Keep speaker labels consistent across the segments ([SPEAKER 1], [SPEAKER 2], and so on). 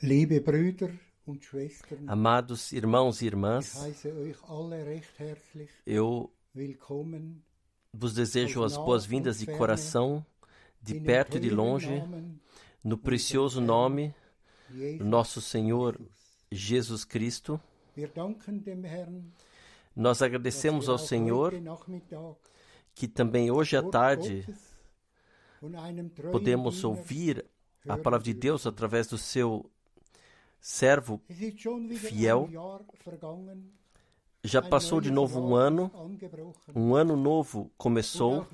[SPEAKER 1] Liebe Brüder und Schwestern,
[SPEAKER 2] Amados irmãos e
[SPEAKER 1] ich
[SPEAKER 2] irmãs,
[SPEAKER 1] heiße euch alle recht herzlich
[SPEAKER 2] eu
[SPEAKER 1] willkommen
[SPEAKER 2] vos desejo as boas-vindas de coração, de perto e de longe, no precioso nome do nosso Senhor Jesus Cristo.
[SPEAKER 1] Wir danken dem Herrn,
[SPEAKER 2] Nós agradecemos ao Senhor que também hoje à tarde podemos ouvir a palavra de Deus através do seu servo fiel. Já passou de novo um ano novo começou,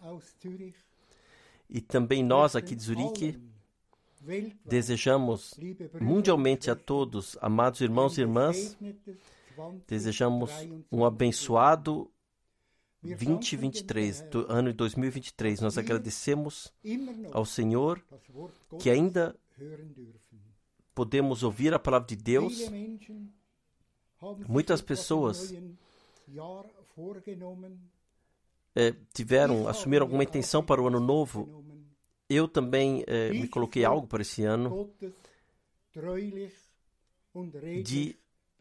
[SPEAKER 2] e também nós aqui de Zurique desejamos mundialmente a todos, amados irmãos e irmãs, desejamos um abençoado 2023, do ano de 2023. Nós agradecemos ao Senhor que ainda podemos ouvir a palavra de Deus. Muitas pessoas assumiram alguma intenção para o ano novo. Eu também me coloquei algo para esse ano de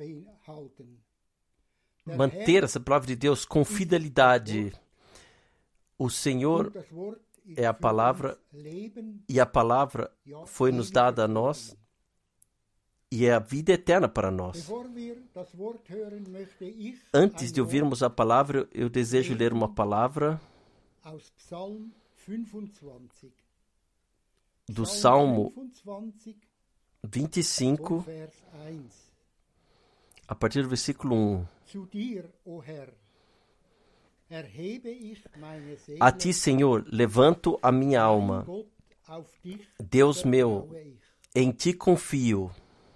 [SPEAKER 2] manter essa palavra de Deus com fidelidade. O Senhor é a palavra, e a palavra foi nos dada a nós, e é a vida eterna para nós. Antes de ouvirmos a palavra, eu desejo ler uma palavra do Salmo 25, a partir do versículo 1. A ti, Senhor, levanto a minha alma. Deus meu, em ti confio.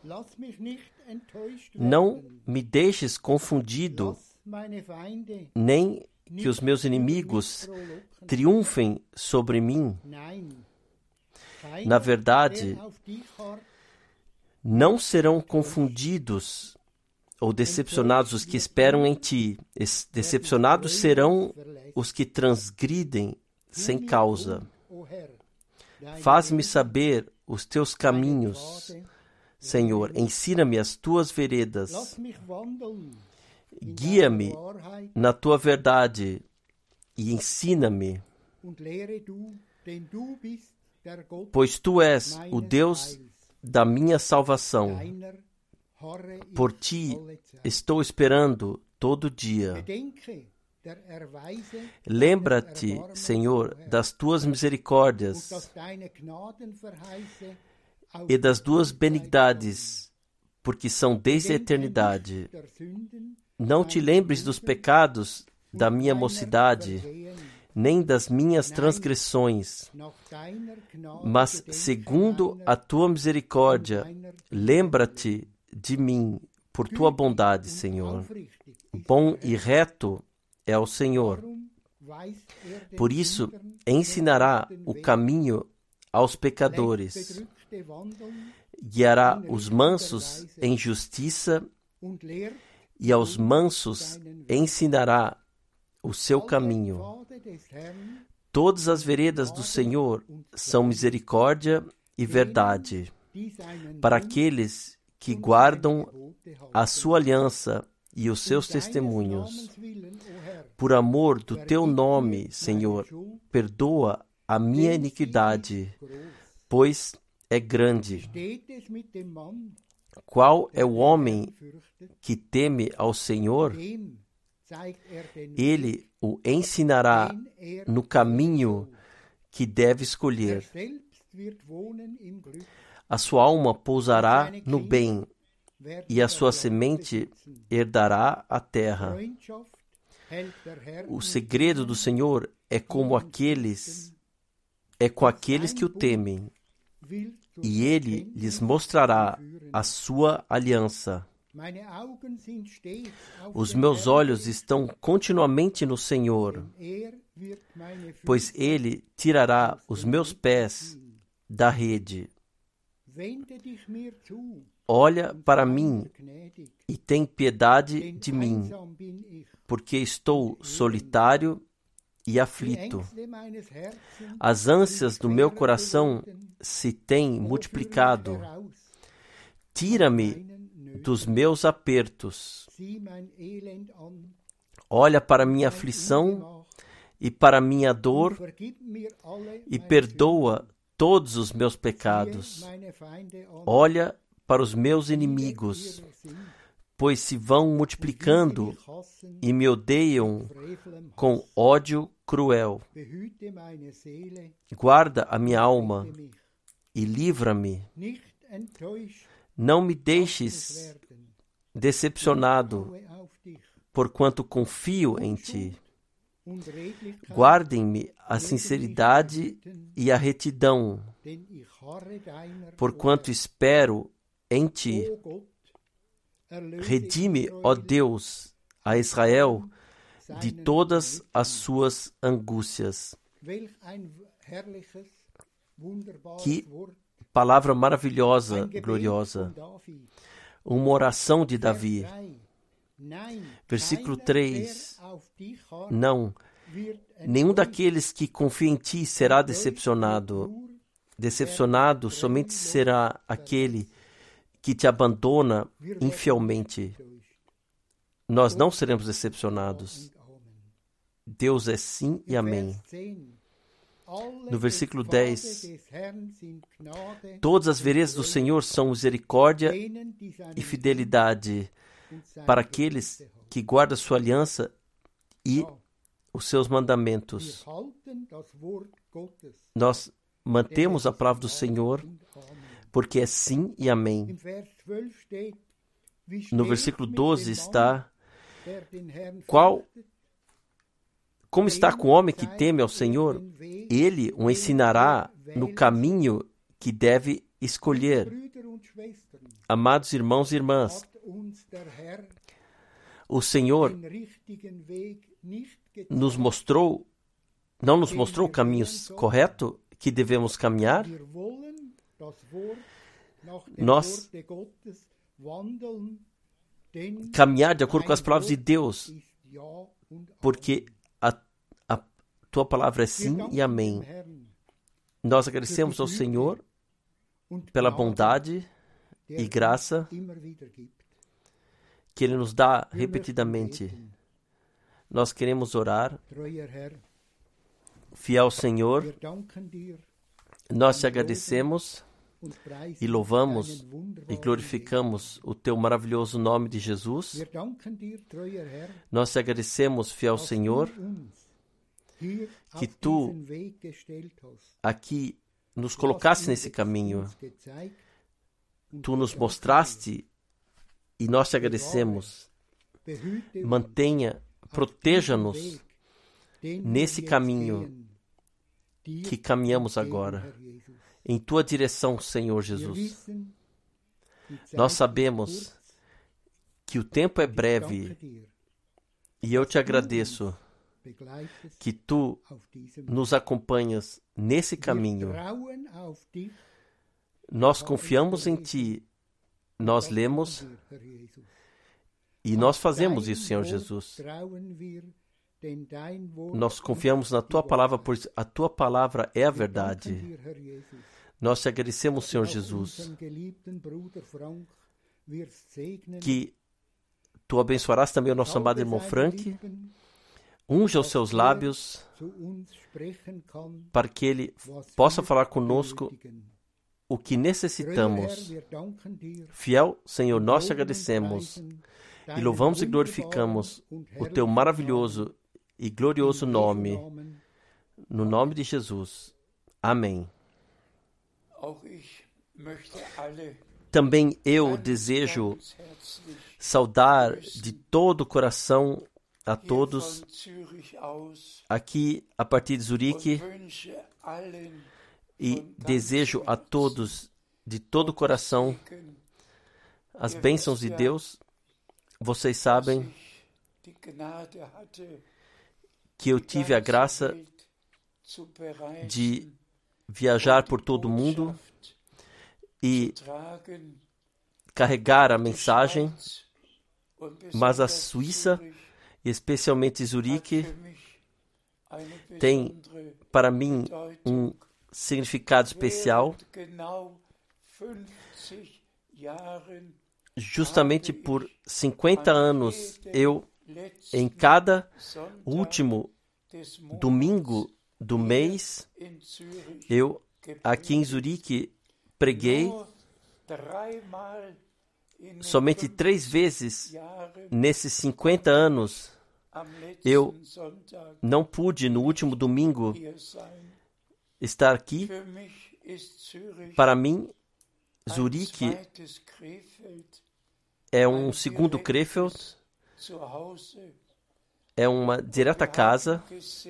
[SPEAKER 2] Não me deixes confundido, nem que os meus inimigos triunfem sobre mim. Na verdade, não serão confundidos ou decepcionados os que esperam em ti. Decepcionados serão os que transgridem sem causa. Faz-me saber os teus caminhos, Senhor, ensina-me as tuas veredas. Guia-me na tua verdade e ensina-me, pois tu és o Deus da minha salvação. Por ti estou esperando todo dia. Lembra-te, Senhor, das tuas misericórdias e das tuas benignidades, porque são desde a eternidade. Não te lembres dos pecados da minha mocidade, nem das minhas transgressões, mas, segundo a tua misericórdia, lembra-te de mim por tua bondade, Senhor. Bom e reto é o Senhor. Por isso, ensinará o caminho aos pecadores. Guiará os mansos em justiça, e aos mansos ensinará o seu caminho. Todas as veredas do Senhor são misericórdia e verdade para aqueles que guardam a sua aliança e os seus testemunhos. Por amor do teu nome, Senhor, perdoa a minha iniquidade, pois é grande. Qual é o homem que teme ao Senhor? Ele o ensinará no caminho que deve escolher. A sua alma pousará no bem, e a sua semente herdará a terra. O segredo do Senhor é com aqueles que o temem, e ele lhes mostrará a sua aliança. Os meus olhos estão continuamente no Senhor, pois ele tirará os meus pés da rede. Olha para mim e tem piedade de mim, porque estou solitário e aflito. As ânsias do meu coração se têm multiplicado. Tira-me
[SPEAKER 1] meinen Nöten.
[SPEAKER 2] dos meus apertos.
[SPEAKER 1] Sieh mein Elend an,
[SPEAKER 2] Olha para minha
[SPEAKER 1] mein
[SPEAKER 2] aflição
[SPEAKER 1] Ungemach,
[SPEAKER 2] e para minha dor
[SPEAKER 1] vergib mir alle
[SPEAKER 2] e
[SPEAKER 1] meine
[SPEAKER 2] perdoa
[SPEAKER 1] Sünden.
[SPEAKER 2] todos os meus
[SPEAKER 1] Siehe
[SPEAKER 2] pecados.
[SPEAKER 1] meine Feinde an,
[SPEAKER 2] Olha para os meus
[SPEAKER 1] viele
[SPEAKER 2] inimigos,
[SPEAKER 1] ihrer sind,
[SPEAKER 2] pois se vão
[SPEAKER 1] und wie sie
[SPEAKER 2] multiplicando
[SPEAKER 1] mich hassen,
[SPEAKER 2] e me odeiam
[SPEAKER 1] frevelem
[SPEAKER 2] com
[SPEAKER 1] Hass.
[SPEAKER 2] ódio cruel.
[SPEAKER 1] Behüte meine Seele,
[SPEAKER 2] Guarda a minha alma
[SPEAKER 1] rette mich.
[SPEAKER 2] e livra-me.
[SPEAKER 1] Nicht enttäuscht
[SPEAKER 2] Não me
[SPEAKER 1] lass mich
[SPEAKER 2] deixes
[SPEAKER 1] werden.
[SPEAKER 2] decepcionado,
[SPEAKER 1] Vertraue auf dich.
[SPEAKER 2] porquanto confio em ti.
[SPEAKER 1] Und Redlichkeit,
[SPEAKER 2] Guardem-me a sinceridade e a retidão,
[SPEAKER 1] denn ich harre deiner
[SPEAKER 2] porquanto espero em
[SPEAKER 1] Wort.
[SPEAKER 2] ti.
[SPEAKER 1] O Gott, erlöse
[SPEAKER 2] Redime,
[SPEAKER 1] Israel
[SPEAKER 2] ó Deus, a Israel de
[SPEAKER 1] seinen
[SPEAKER 2] todas
[SPEAKER 1] Nöten.
[SPEAKER 2] as suas angústias.
[SPEAKER 1] Welch ein herrliches, wunderbares
[SPEAKER 2] Que
[SPEAKER 1] Wort.
[SPEAKER 2] palavra maravilhosa,
[SPEAKER 1] Ein Gebet
[SPEAKER 2] gloriosa.
[SPEAKER 1] von David.
[SPEAKER 2] Uma oração de Davi.
[SPEAKER 1] Vers 3. Nein,
[SPEAKER 2] Versículo
[SPEAKER 1] keiner,
[SPEAKER 2] 3.
[SPEAKER 1] der auf dich harrt,
[SPEAKER 2] Não,
[SPEAKER 1] wird
[SPEAKER 2] nenhum
[SPEAKER 1] enttäuscht.
[SPEAKER 2] daqueles que confia em ti será decepcionado. Decepcionado somente será aquele que te abandona
[SPEAKER 1] Wir werden
[SPEAKER 2] infielmente.
[SPEAKER 1] nicht enttäuscht.
[SPEAKER 2] Nós não seremos decepcionados.
[SPEAKER 1] Und Amen.
[SPEAKER 2] Deus é sim e amém.
[SPEAKER 1] Vers 10. Alle
[SPEAKER 2] No versículo
[SPEAKER 1] Pfade
[SPEAKER 2] 10.
[SPEAKER 1] des Herrn sind Gnade
[SPEAKER 2] Todas as veredas do Senhor são misericórdia
[SPEAKER 1] denen, die seinen
[SPEAKER 2] e fidelidade
[SPEAKER 1] und seine
[SPEAKER 2] para aqueles
[SPEAKER 1] Gebote halten.
[SPEAKER 2] que guardam sua aliança e
[SPEAKER 1] Ja,
[SPEAKER 2] os seus
[SPEAKER 1] wir
[SPEAKER 2] mandamentos.
[SPEAKER 1] halten das Wort Gottes.
[SPEAKER 2] Nós mantemos a palavra do Senhor,
[SPEAKER 1] Und Amen.
[SPEAKER 2] porque é sim e amém.
[SPEAKER 1] Im Vers 12 steht, wie
[SPEAKER 2] No
[SPEAKER 1] steht
[SPEAKER 2] versículo
[SPEAKER 1] mit
[SPEAKER 2] 12
[SPEAKER 1] dem
[SPEAKER 2] está:
[SPEAKER 1] Mann, der den Herrn
[SPEAKER 2] Qual-
[SPEAKER 1] fürchtet?
[SPEAKER 2] Como está com o homem que teme ao Senhor? Ele o ensinará no caminho que deve escolher.
[SPEAKER 1] Brüder und Schwestern,
[SPEAKER 2] Amados irmãos e irmãs,
[SPEAKER 1] hat uns der Herr
[SPEAKER 2] o Senhor
[SPEAKER 1] den richtigen Weg nicht gezeigt.
[SPEAKER 2] não nos mostrou o caminho correto que devemos caminhar?
[SPEAKER 1] Wir wollen das Wort nach dem
[SPEAKER 2] Nós
[SPEAKER 1] Worte Gottes wandeln, denn
[SPEAKER 2] caminhar de acordo com as
[SPEAKER 1] dein
[SPEAKER 2] palavras de
[SPEAKER 1] Wort
[SPEAKER 2] Deus,
[SPEAKER 1] ist Ja und
[SPEAKER 2] porque a tua palavra é
[SPEAKER 1] Wir
[SPEAKER 2] sim
[SPEAKER 1] danken
[SPEAKER 2] e amém.
[SPEAKER 1] dem Herrn
[SPEAKER 2] Nós agradecemos ao Senhor
[SPEAKER 1] und
[SPEAKER 2] pela
[SPEAKER 1] Gnade,
[SPEAKER 2] bondade
[SPEAKER 1] der
[SPEAKER 2] e graça
[SPEAKER 1] uns immer wieder gibt.
[SPEAKER 2] que Ele nos dá
[SPEAKER 1] Wir
[SPEAKER 2] repetidamente.
[SPEAKER 1] möchten beten.
[SPEAKER 2] Nós queremos orar.
[SPEAKER 1] Treuer Herr,
[SPEAKER 2] Fiel Senhor,
[SPEAKER 1] wir danken dir
[SPEAKER 2] nós te agradecemos
[SPEAKER 1] und preisen
[SPEAKER 2] e louvamos
[SPEAKER 1] deinen wunderbaren
[SPEAKER 2] e glorificamos o teu maravilhoso nome de Jesus.
[SPEAKER 1] Weg. Wir danken dir, treuer Herr,
[SPEAKER 2] Nós te agradecemos, fiel
[SPEAKER 1] dass
[SPEAKER 2] Senhor,
[SPEAKER 1] du uns hier
[SPEAKER 2] que
[SPEAKER 1] auf
[SPEAKER 2] tu
[SPEAKER 1] diesen Weg gestellt hast.
[SPEAKER 2] aqui nos
[SPEAKER 1] Du
[SPEAKER 2] colocaste
[SPEAKER 1] hast
[SPEAKER 2] nesse caminho.
[SPEAKER 1] uns gezeigt und
[SPEAKER 2] Tu nos
[SPEAKER 1] geholfen.
[SPEAKER 2] mostraste e nós te agradecemos.
[SPEAKER 1] Behüte uns
[SPEAKER 2] Mantenha,
[SPEAKER 1] auf
[SPEAKER 2] proteja-nos
[SPEAKER 1] diesem Weg, den
[SPEAKER 2] nesse
[SPEAKER 1] wir jetzt
[SPEAKER 2] caminho
[SPEAKER 1] gehen, dir
[SPEAKER 2] que caminhamos
[SPEAKER 1] entgegen,
[SPEAKER 2] agora.
[SPEAKER 1] Herr Jesus.
[SPEAKER 2] Em tua direção, Senhor
[SPEAKER 1] Wir
[SPEAKER 2] Jesus.
[SPEAKER 1] wissen, die Zeit
[SPEAKER 2] Nós
[SPEAKER 1] ist
[SPEAKER 2] sabemos
[SPEAKER 1] kurz.
[SPEAKER 2] que o tempo é
[SPEAKER 1] Ich
[SPEAKER 2] breve
[SPEAKER 1] danke dir,
[SPEAKER 2] e eu te agradeço
[SPEAKER 1] begleitest
[SPEAKER 2] que tu
[SPEAKER 1] auf diesem
[SPEAKER 2] nos acompanhas nesse
[SPEAKER 1] Wir
[SPEAKER 2] caminho.
[SPEAKER 1] trauen auf dich,
[SPEAKER 2] Nós confiamos em ti, nós lemos
[SPEAKER 1] danken dir, Herr Jesus.
[SPEAKER 2] e nós fazemos
[SPEAKER 1] Dein
[SPEAKER 2] isso, Senhor
[SPEAKER 1] Wort
[SPEAKER 2] Jesus.
[SPEAKER 1] trauen wir, denn dein Wort
[SPEAKER 2] Nós confiamos na tua palavra, pois a tua palavra é a
[SPEAKER 1] Wir danken
[SPEAKER 2] verdade.
[SPEAKER 1] dir, Herr Jesus.
[SPEAKER 2] Nós te agradecemos, Senhor
[SPEAKER 1] Auch
[SPEAKER 2] Jesus,
[SPEAKER 1] unseren geliebten Bruder Frank wirst segnen.
[SPEAKER 2] que tu abençoarás também o nosso amado irmão Frank. Unja os seus lábios
[SPEAKER 1] zu uns sprechen kann,
[SPEAKER 2] para que ele
[SPEAKER 1] was
[SPEAKER 2] possa
[SPEAKER 1] wir
[SPEAKER 2] falar conosco
[SPEAKER 1] benötigen.
[SPEAKER 2] o que
[SPEAKER 1] Treuer Herr,
[SPEAKER 2] necessitamos.
[SPEAKER 1] wir danken dir,
[SPEAKER 2] Fiel Senhor, nós te
[SPEAKER 1] loben und
[SPEAKER 2] agradecemos
[SPEAKER 1] preisen
[SPEAKER 2] e
[SPEAKER 1] deinen
[SPEAKER 2] louvamos e
[SPEAKER 1] wunderbaren
[SPEAKER 2] glorificamos
[SPEAKER 1] und
[SPEAKER 2] o teu
[SPEAKER 1] herrlichen
[SPEAKER 2] maravilhoso e glorioso
[SPEAKER 1] Namen. In
[SPEAKER 2] nome,
[SPEAKER 1] Jesu Namen.
[SPEAKER 2] no nome de Jesus. Amém.
[SPEAKER 3] Auch ich möchte alle
[SPEAKER 2] Também eu
[SPEAKER 3] ganz,
[SPEAKER 2] desejo
[SPEAKER 3] ganz herzlich
[SPEAKER 2] saudar de todo o coração a
[SPEAKER 3] hier
[SPEAKER 2] todos
[SPEAKER 3] von Zürich aus
[SPEAKER 2] aqui a partir de
[SPEAKER 3] und
[SPEAKER 2] Zurique
[SPEAKER 3] wünsche allen
[SPEAKER 2] e
[SPEAKER 3] von ganzem
[SPEAKER 2] desejo a
[SPEAKER 3] Herzen
[SPEAKER 2] todos de todo o coração
[SPEAKER 3] Segen,
[SPEAKER 2] as bênçãos de Deus. Vocês
[SPEAKER 3] dass
[SPEAKER 2] sabem
[SPEAKER 3] ich die Gnade hatte,
[SPEAKER 2] que eu
[SPEAKER 3] die
[SPEAKER 2] tive a
[SPEAKER 3] ganze
[SPEAKER 2] graça
[SPEAKER 3] Welt zu bereisen
[SPEAKER 2] de viajar
[SPEAKER 3] und
[SPEAKER 2] por
[SPEAKER 3] die
[SPEAKER 2] todo o mundo
[SPEAKER 3] Botschaft
[SPEAKER 2] e
[SPEAKER 3] zu tragen,
[SPEAKER 2] carregar a
[SPEAKER 3] die
[SPEAKER 2] mensagem,
[SPEAKER 3] Schweiz und
[SPEAKER 2] mas a
[SPEAKER 3] besonders
[SPEAKER 2] Suíça,
[SPEAKER 3] Zürich
[SPEAKER 2] e especialmente
[SPEAKER 3] hat
[SPEAKER 2] Zurique,
[SPEAKER 3] für mich eine
[SPEAKER 2] tem
[SPEAKER 3] besondere
[SPEAKER 2] para mim
[SPEAKER 3] Bedeutung.
[SPEAKER 2] significado especial.
[SPEAKER 3] Während genau 50
[SPEAKER 2] justamente por 50 anos, eu, em cada último domingo do mês, eu, aqui em Zurique, preguei somente 3 vezes nesses 50 anos. Eu não pude, no último domingo, estar aqui. Para mim, Zurique é um segundo Krefeld, é uma direta casa,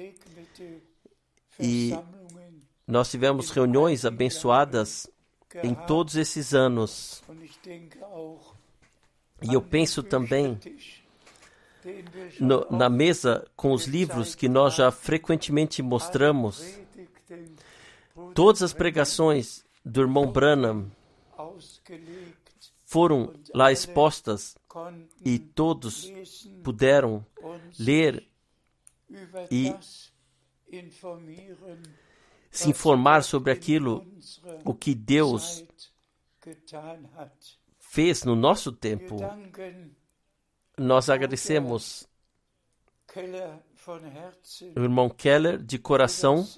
[SPEAKER 2] e nós tivemos reuniões abençoadas em todos esses anos. E eu penso também na mesa com os livros que nós já frequentemente mostramos. Todas as pregações do irmão Branham foram lá expostas e todos puderam ler e se informar sobre aquilo, o que Deus fez no nosso tempo. Nós agradecemos o irmão Keller de coração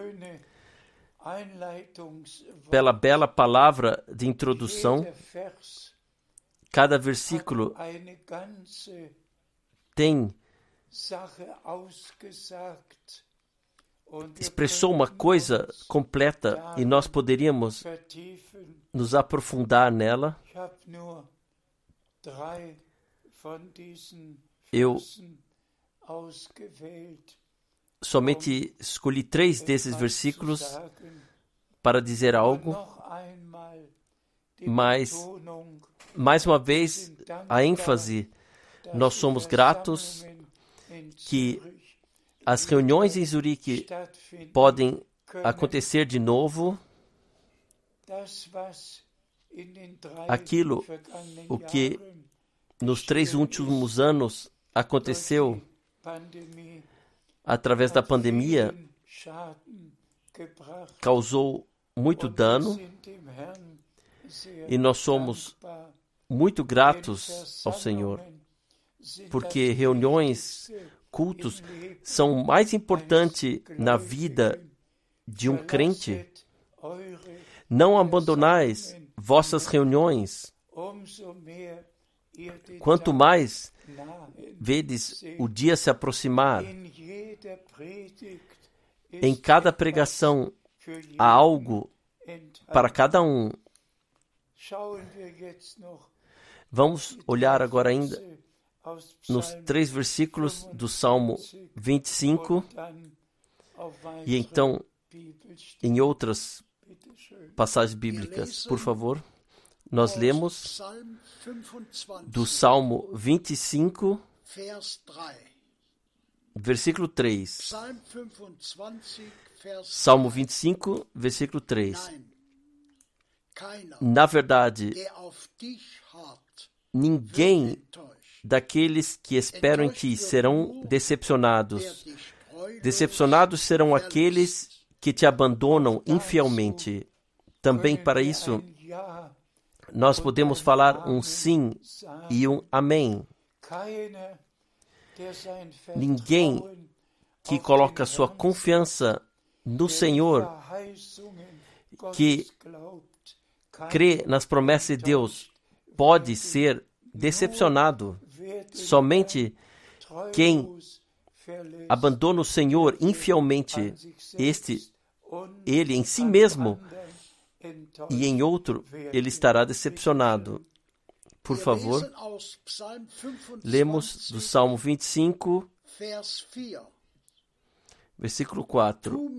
[SPEAKER 2] pela bela palavra de introdução. Cada versículo tem expressou uma coisa completa e nós poderíamos nos aprofundar nela. Eu somente escolhi 3 desses versículos para dizer algo, mas, mais uma vez, a ênfase, nós somos gratos que as reuniões em Zurique podem acontecer de novo. Aquilo, o que nos 3 últimos anos aconteceu através da pandemia, causou muito dano, e nós somos muito gratos ao Senhor, porque reuniões, cultos, são mais importantes na vida de um crente. Não abandonais vossas reuniões. Quanto mais vedes o dia se aproximar, em cada pregação há algo para cada um. Vamos olhar agora ainda nos 3 versículos do Salmo 25 e então em outras passagens bíblicas. Por favor, nós lemos do Salmo 25, versículo 3. Salmo 25, versículo 3. Na verdade, ninguém daqueles que esperam em ti serão decepcionados. Decepcionados serão aqueles que te abandonam infielmente. Também para isso, nós podemos falar um sim e um amém. Ninguém que coloca sua confiança no Senhor, que crê nas promessas de Deus, pode ser decepcionado. Somente quem abandona o Senhor infielmente, ele em si mesmo e em outro, ele estará decepcionado. Por favor, lemos do Salmo 25, versículo 4.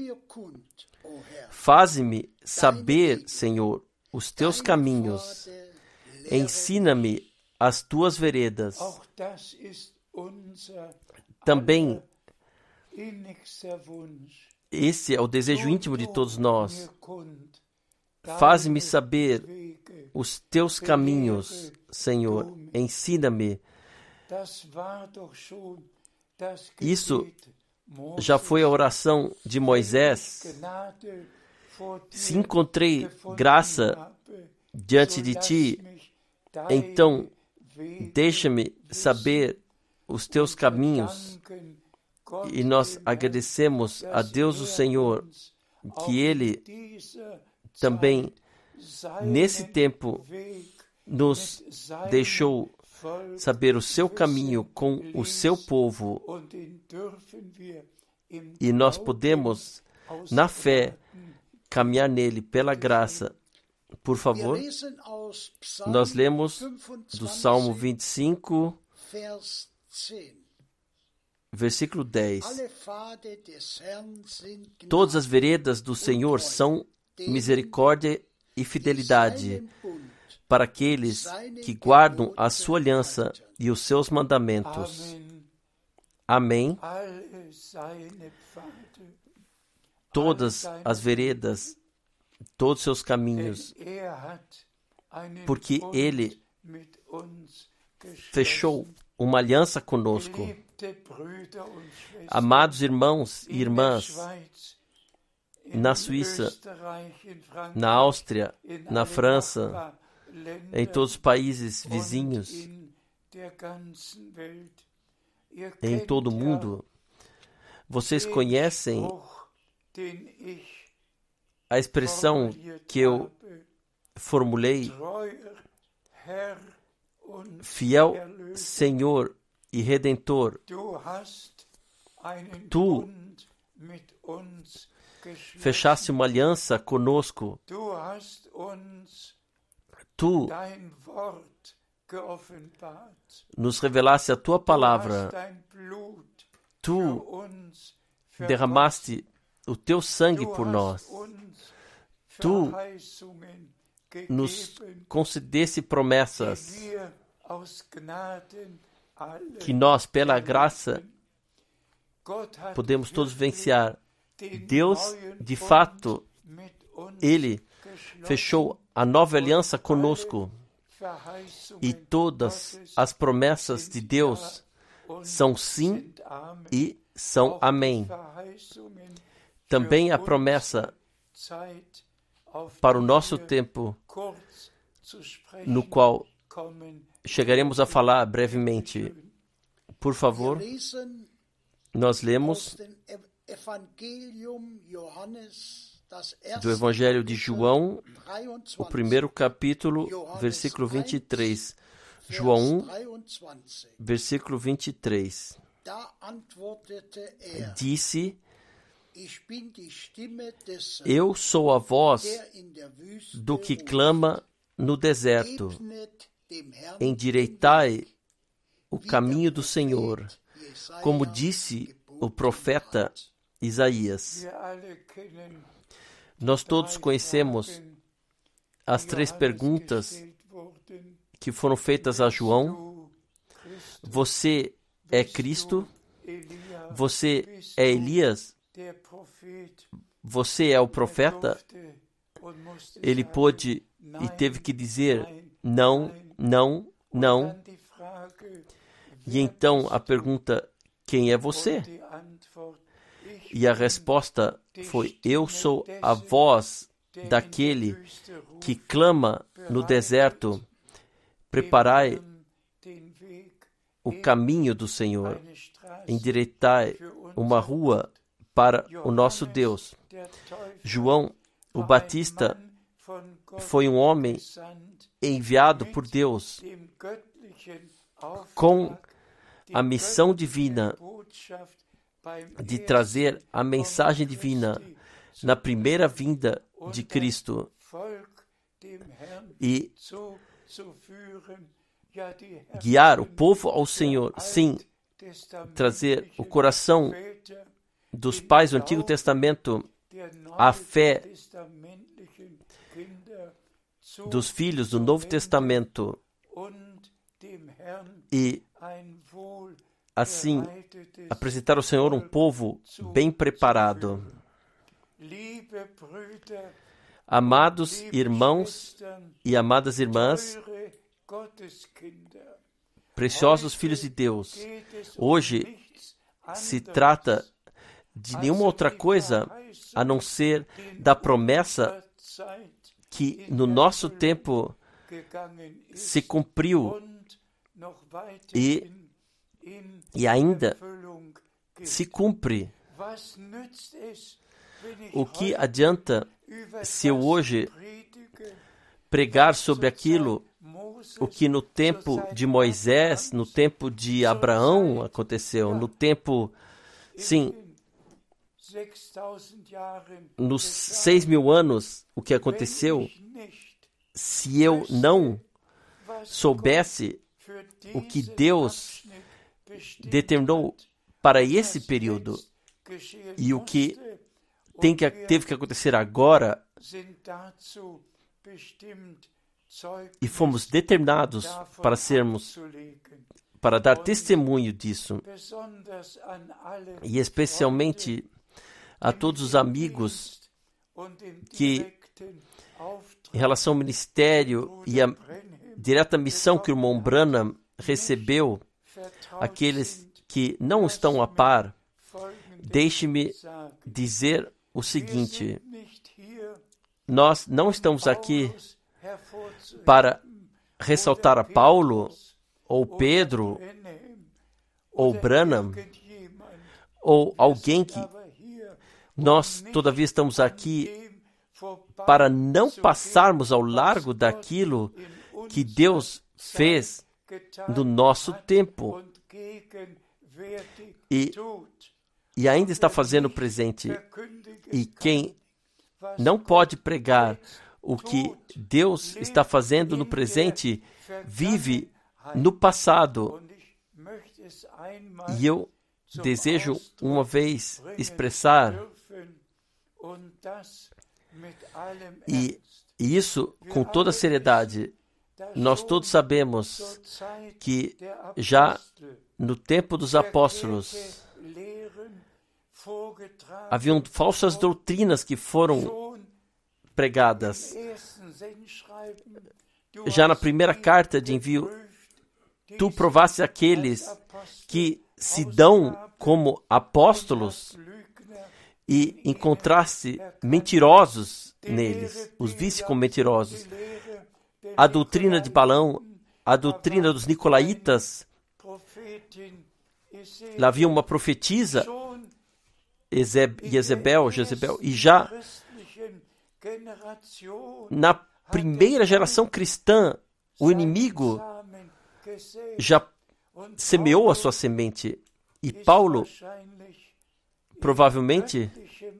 [SPEAKER 2] Faze-me saber, Senhor, os teus caminhos. Ensina-me as tuas veredas. Também, esse é o desejo íntimo de todos nós. Faze-me saber os teus caminhos, Senhor. Ensina-me. Isso já foi a oração de Moisés. Se encontrei graça diante de ti, Então, deixa-me saber os teus caminhos. E nós agradecemos a Deus o Senhor, que Ele também, nesse tempo, nos deixou saber o seu caminho com o seu povo. E nós podemos, na fé, caminhar nele pela graça. Por favor, nós lemos do Salmo 25, versículo 10. Todas as veredas do Senhor são misericórdia e fidelidade para aqueles que guardam a sua aliança e os seus mandamentos. Amém. Todas as veredas, todos os seus caminhos, porque Ele fechou uma aliança conosco. Amados irmãos e irmãs, na Suíça, na Áustria, na França, em todos os países vizinhos, em todo o mundo, vocês conhecem a expressão que eu formulei: fiel Senhor e Redentor, Tu fechaste uma aliança conosco, Tu nos revelaste a Tua palavra, Tu derramaste o Teu sangue por nós, Tu nos concedeste promessas que nós, pela graça, podemos todos vencer. Deus, de fato, Ele fechou a nova aliança conosco. E todas as promessas de Deus são sim e são amém. Também a promessa para o nosso tempo, no qual chegaremos a falar brevemente. Por favor, nós lemos do Evangelho de João, o primeiro capítulo, versículo 23. João 1, versículo 23. Disse: Eu sou a voz do que clama no deserto. Endireitai o caminho do Senhor, como disse o profeta Isaías. Nós todos conhecemos as 3 perguntas que foram feitas a João. Você é Cristo? Você é Elias? Você é o profeta? Ele pôde e teve que dizer não, não, não. E então a pergunta: quem é você? E a resposta foi: eu sou a voz daquele que clama no deserto: preparai o caminho do Senhor, endireitai uma rua para o nosso Deus. João, o Batista, foi um homem enviado por Deus com a missão divina de trazer a mensagem divina na primeira vinda de Cristo e guiar o povo ao Senhor. Sim, trazer o coração dos pais do Antigo Testamento, a fé dos filhos do Novo Testamento, e assim apresentar ao Senhor um povo bem preparado. Amados irmãos e amadas irmãs, preciosos filhos de Deus, hoje se trata de nenhuma outra coisa a não ser da promessa que no nosso tempo se cumpriu e ainda se cumpre. O que adianta se eu hoje pregar sobre aquilo o que no tempo de Moisés, no tempo de Abraão aconteceu, no tempo, sim, nos 6.000 anos, o que aconteceu, se eu não soubesse o que Deus determinou para esse período e o que teve que acontecer agora, e fomos determinados para dar testemunho disso, e especialmente a todos os amigos que, em relação ao ministério e à direta missão que o irmão Branham recebeu, aqueles que não estão a par, deixe-me dizer o seguinte: nós não estamos aqui para ressaltar a Paulo, ou Pedro, ou Branham, ou alguém que... Nós, todavia, estamos aqui para não passarmos ao largo daquilo que Deus fez no nosso tempo e ainda está fazendo presente. E quem não pode pregar o que Deus está fazendo no presente, vive no passado. E eu desejo uma vez expressar, e isso com toda seriedade, nós todos sabemos que já no tempo dos apóstolos haviam falsas doutrinas que foram pregadas. Já na primeira carta de envio, tu provaste aqueles que se dão como apóstolos e encontraste mentirosos neles, os viste como mentirosos. A doutrina de Balaão, a doutrina dos nicolaítas, lá havia uma profetisa, Jezebel, e já na primeira geração cristã, o inimigo já semeou a sua semente. E Paulo, provavelmente,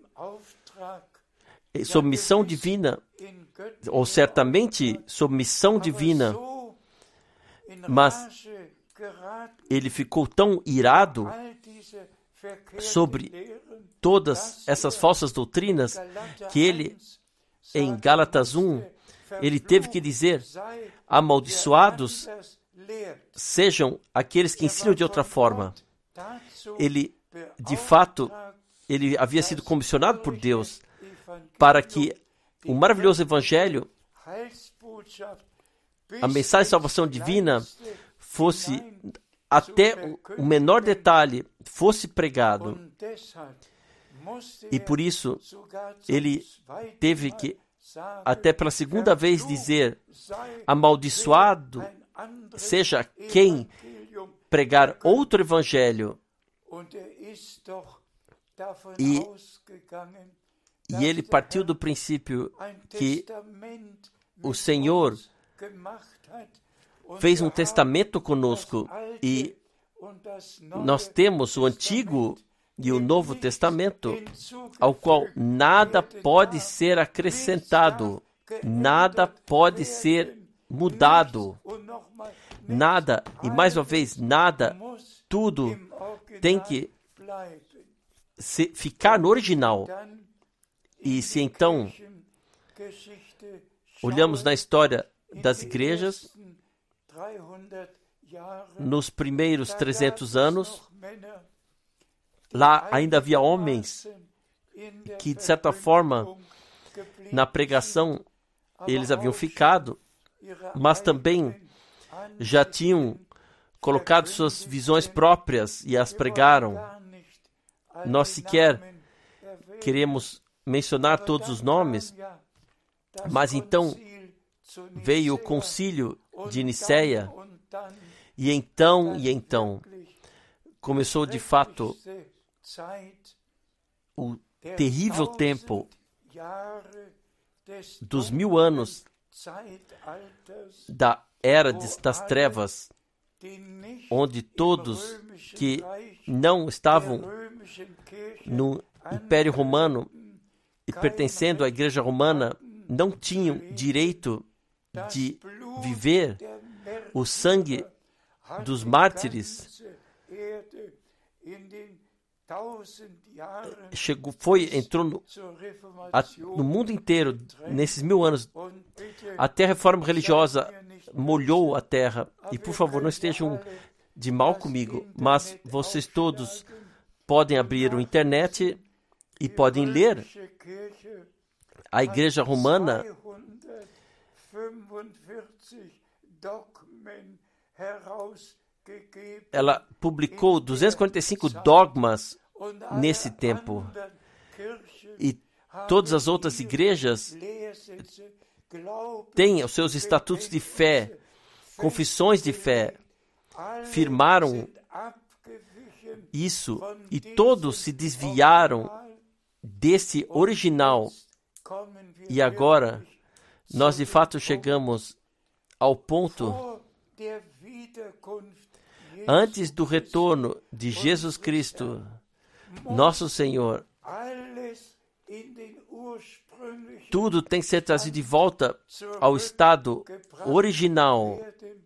[SPEAKER 2] sob missão divina, ou certamente sob missão divina, mas ele ficou tão irado sobre todas essas falsas doutrinas que ele, em Gálatas 1, ele teve que dizer: amaldiçoados sejam aqueles que ensinam de outra forma. Ele, de fato, ele havia sido comissionado por Deus para que o maravilhoso evangelho, a mensagem de salvação divina, fosse, até o menor detalhe, fosse pregado. E por isso, ele teve que, até pela segunda vez, dizer: amaldiçoado seja quem pregar outro evangelho. E ele partiu do princípio que o Senhor fez um testamento conosco, e nós temos o Antigo e o Novo Testamento, ao qual nada pode ser acrescentado, nada pode ser mudado, nada, e mais uma vez, nada, tudo tem que ficar no original. E se então olhamos na história das igrejas, nos primeiros 300 anos, lá ainda havia homens que, de certa forma, na pregação, eles haviam ficado, mas também já tinham colocado suas visões próprias e as pregaram. Nós sequer queremos mencionar todos os nomes, mas então veio o concílio de Nicéia, e então começou de fato o terrível tempo dos 1000 anos da era das trevas, onde todos que não estavam no Império Romano e pertencendo à Igreja Romana não tinham direito de viver o sangue dos mártires. Entrou no mundo inteiro, nesses 1000 anos, até a reforma religiosa molhou a terra. E, por favor, não estejam de mal comigo, mas vocês todos podem abrir a internet e podem ler a Igreja Romana. Ela publicou 245 dogmas nesse tempo. E todas as outras igrejas têm os seus estatutos de fé, confissões de fé, firmaram isso, e todos se desviaram desse original. E agora nós de fato chegamos ao ponto, antes do retorno de Jesus Cristo, nosso Senhor, tudo tem que ser trazido de volta ao estado original.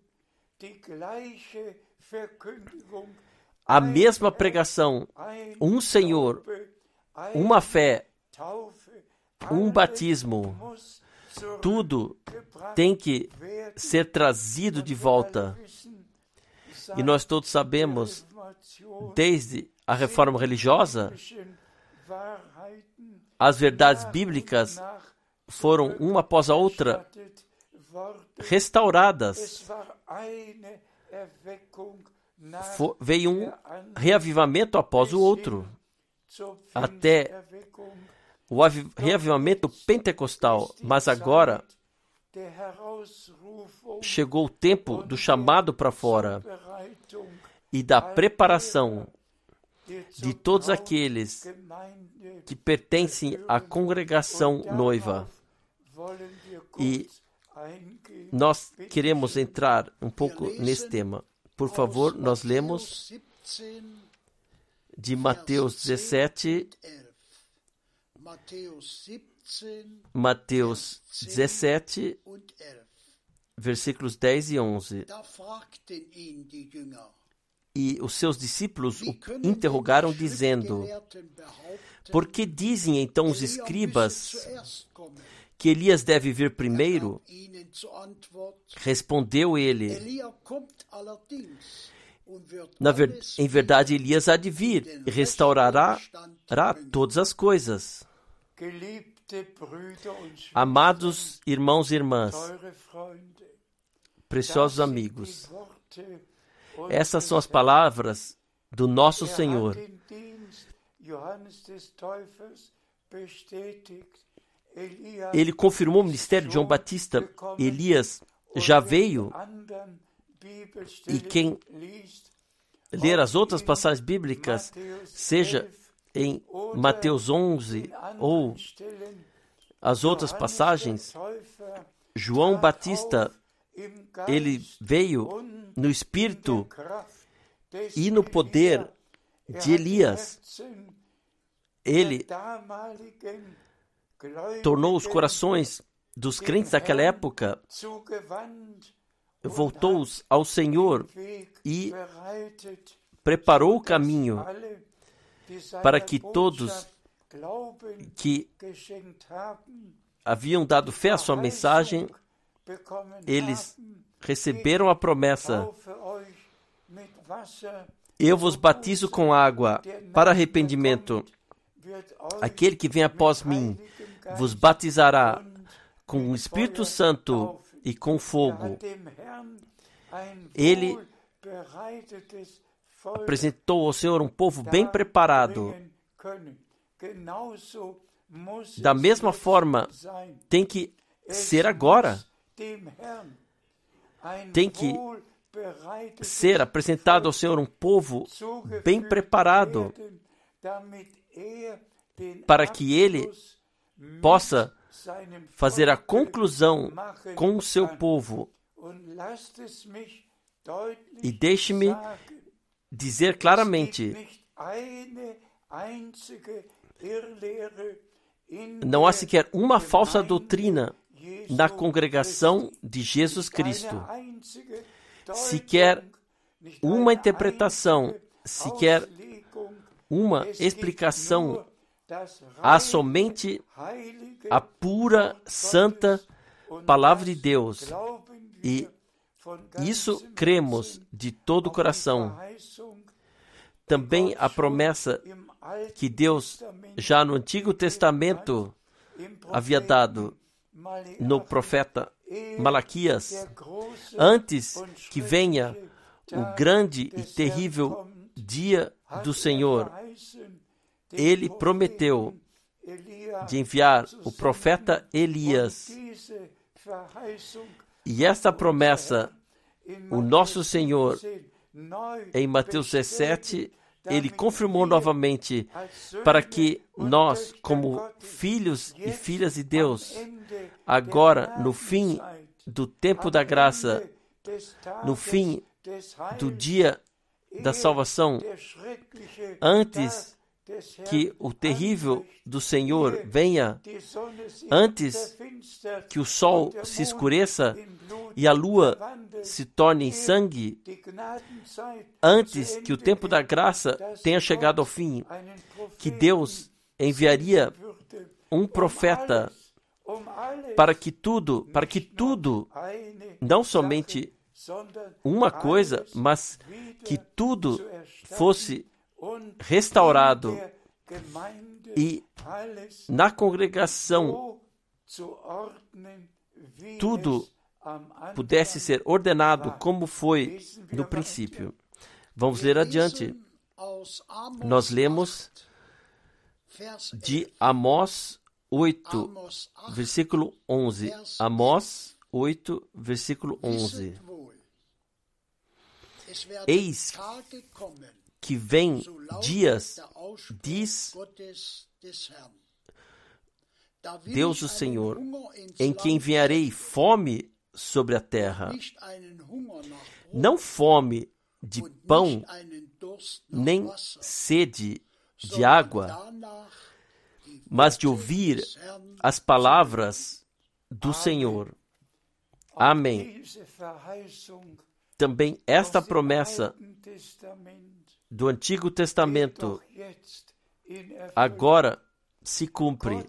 [SPEAKER 2] A mesma pregação, um Senhor, uma fé, um batismo, tudo tem que ser trazido de volta. E nós todos sabemos, desde a reforma religiosa, as verdades bíblicas foram uma após a outra restauradas. Veio um reavivamento após o outro, até o reavivamento pentecostal. Mas agora chegou o tempo do chamado para fora e da preparação de todos aqueles que pertencem à congregação noiva. E nós queremos entrar um pouco nesse tema. Por favor, nós lemos de Mateus 17, versículos 10 e 11. E os seus discípulos o interrogaram, dizendo: por que dizem então os escribas que Elias deve vir primeiro? Respondeu ele: em verdade, Elias há de vir e restaurará todas as coisas. Amados irmãos e irmãs, preciosos amigos, essas são as palavras do nosso Senhor. Ele confirmou o ministério de João Batista. Elias já veio, e quem ler as outras passagens bíblicas, seja em Mateus 11 ou as outras passagens, João Batista, ele veio no espírito e no poder de Elias. Ele tornou os corações dos crentes daquela época, voltou-os ao Senhor e preparou o caminho para que todos que haviam dado fé à sua mensagem, eles receberam a promessa: eu vos batizo com água para arrependimento. Aquele que vem após mim vos batizará com o Espírito Santo e com fogo. Ele apresentou ao Senhor um povo bem preparado. Da mesma forma, tem que ser agora. tem que ser apresentado ao Senhor um povo bem preparado para que Ele possa fazer a conclusão com o seu povo. E deixe-me dizer claramente, não há sequer uma falsa doutrina na congregação de Jesus Cristo, sequer uma interpretação, sequer uma explicação. Há somente a pura, santa palavra de Deus. E isso cremos de todo o coração. Também a promessa que Deus, já no Antigo Testamento, havia dado no profeta Malaquias, antes que venha o grande e terrível dia do Senhor. Ele prometeu de enviar o profeta Elias. E esta promessa, o nosso Senhor, em Mateus 17, Ele confirmou novamente para que nós, como filhos e filhas de Deus, agora, no fim do tempo da graça, no fim do dia da salvação, antes que o terrível do Senhor venha, antes que o sol se escureça e a lua se torne em sangue, antes que o tempo da graça tenha chegado ao fim, que Deus enviaria um profeta para que tudo, não somente uma coisa, mas que tudo fosse restaurado e na congregação tudo pudesse ser ordenado como foi no princípio. Vamos ler adiante. Nós lemos de Amós 8, versículo 11. Amós 8, versículo 11. Eis que vem dias, diz Deus o Senhor, em que enviarei fome sobre a terra, não fome de pão, nem sede de água, mas de ouvir as palavras do Senhor. Amém. Também esta promessa do Antigo Testamento agora se cumpre.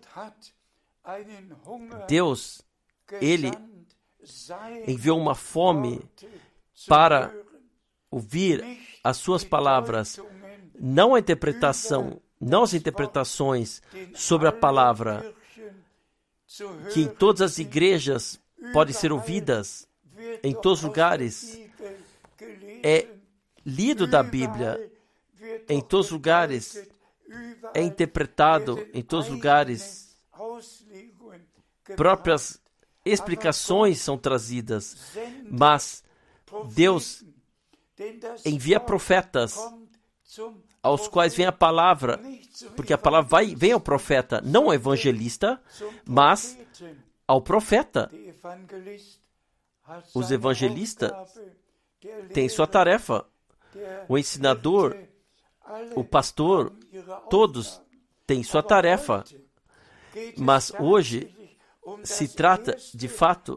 [SPEAKER 2] Deus, Ele enviou uma fome para ouvir as suas palavras, não a interpretação, não as interpretações sobre a palavra, que em todas as igrejas podem ser ouvidas, em todos os lugares, é lido da Bíblia, em todos os lugares, é interpretado, em todos os lugares, próprias explicações são trazidas, mas Deus envia profetas aos quais vem a palavra, porque a palavra vem ao profeta, não ao evangelista, mas ao profeta. Os evangelistas têm sua tarefa, o ensinador, o pastor, todos têm sua tarefa, mas hoje se trata, de fato,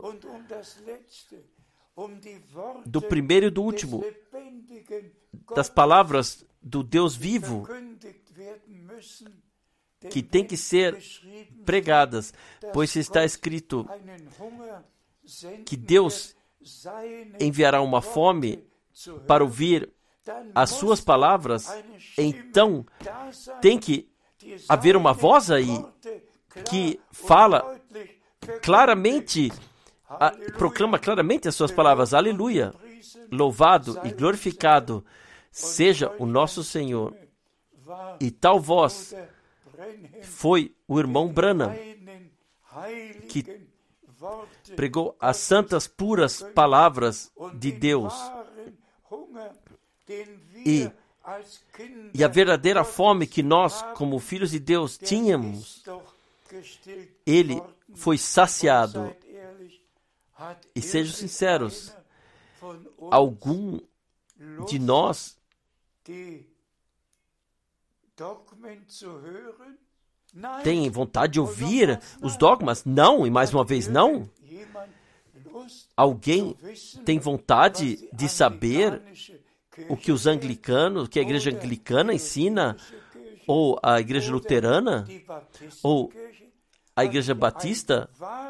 [SPEAKER 2] do primeiro e do último, das palavras do Deus vivo, que tem que ser pregadas, pois está escrito que Deus enviará uma fome para ouvir as suas palavras. Então, tem que haver uma voz aí que fala claramente, proclama claramente as suas palavras. Aleluia! Louvado e glorificado seja o nosso Senhor. E tal voz foi o irmão Branham, que pregou as santas, puras palavras de Deus. E a verdadeira fome que nós, como filhos de Deus, tínhamos, ele foi saciado. E sejam sinceros, algum de nós tem vontade de ouvir os dogmas? Não, e mais uma vez não. Alguém tem vontade de saber o que os anglicanos, que a igreja anglicana ensina, ou a igreja luterana, ou a igreja batista?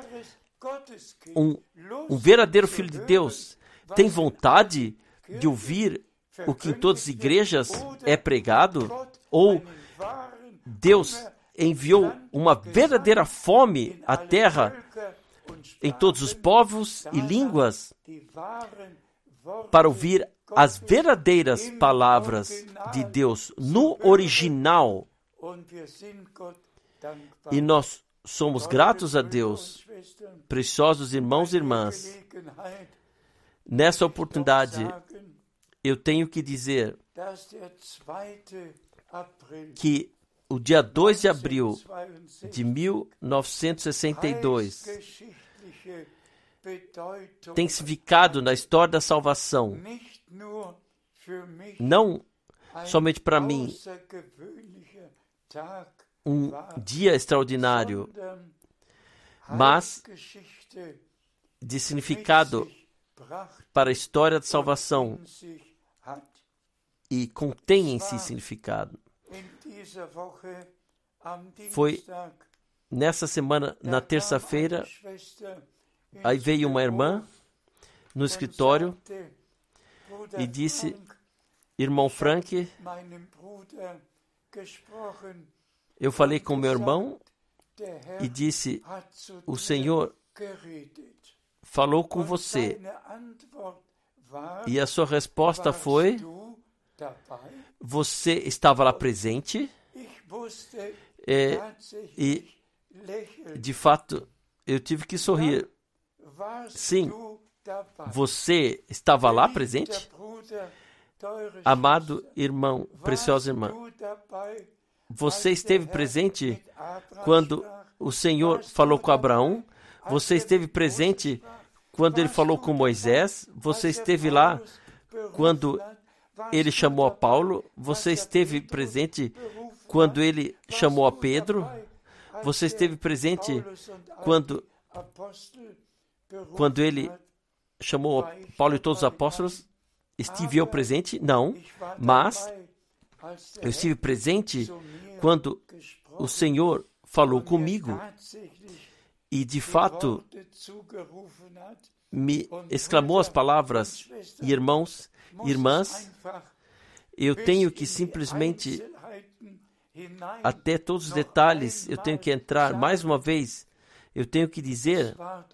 [SPEAKER 2] Um verdadeiro filho de Deus tem vontade de ouvir o que em todas as igrejas é pregado? Ou Deus enviou uma verdadeira fome à terra em todos os povos e línguas para ouvir as verdadeiras palavras de Deus no original? E nós somos gratos a Deus, preciosos irmãos e irmãs. Nessa oportunidade, eu tenho que dizer que o dia 2 de abril de 1962 tem significado na história da salvação, não somente para mim, um dia extraordinário, mas de significado para a história da salvação e contém em si significado. Foi nessa semana, na terça-feira, aí veio uma irmã no escritório e disse: irmão Frank, eu falei com meu irmão e disse: o Senhor falou com você. E a sua resposta foi: você estava lá presente? E de fato, eu tive que sorrir. Sim, você estava lá presente? Amado irmão, preciosa irmã, você esteve presente quando o Senhor falou com Abraão? Você esteve presente quando ele falou com Moisés? Você esteve lá quando ele chamou a Paulo? Você esteve presente quando ele chamou a Pedro? Você esteve presente quando ele chamou a Paulo e todos os apóstolos? Estive eu presente? Não. Mas eu estive presente quando o Senhor falou comigo e, de fato, me exclamou as palavras: irmãos, irmãs, eu tenho que simplesmente, até todos os detalhes, eu tenho que entrar mais uma vez, eu tenho que dizer,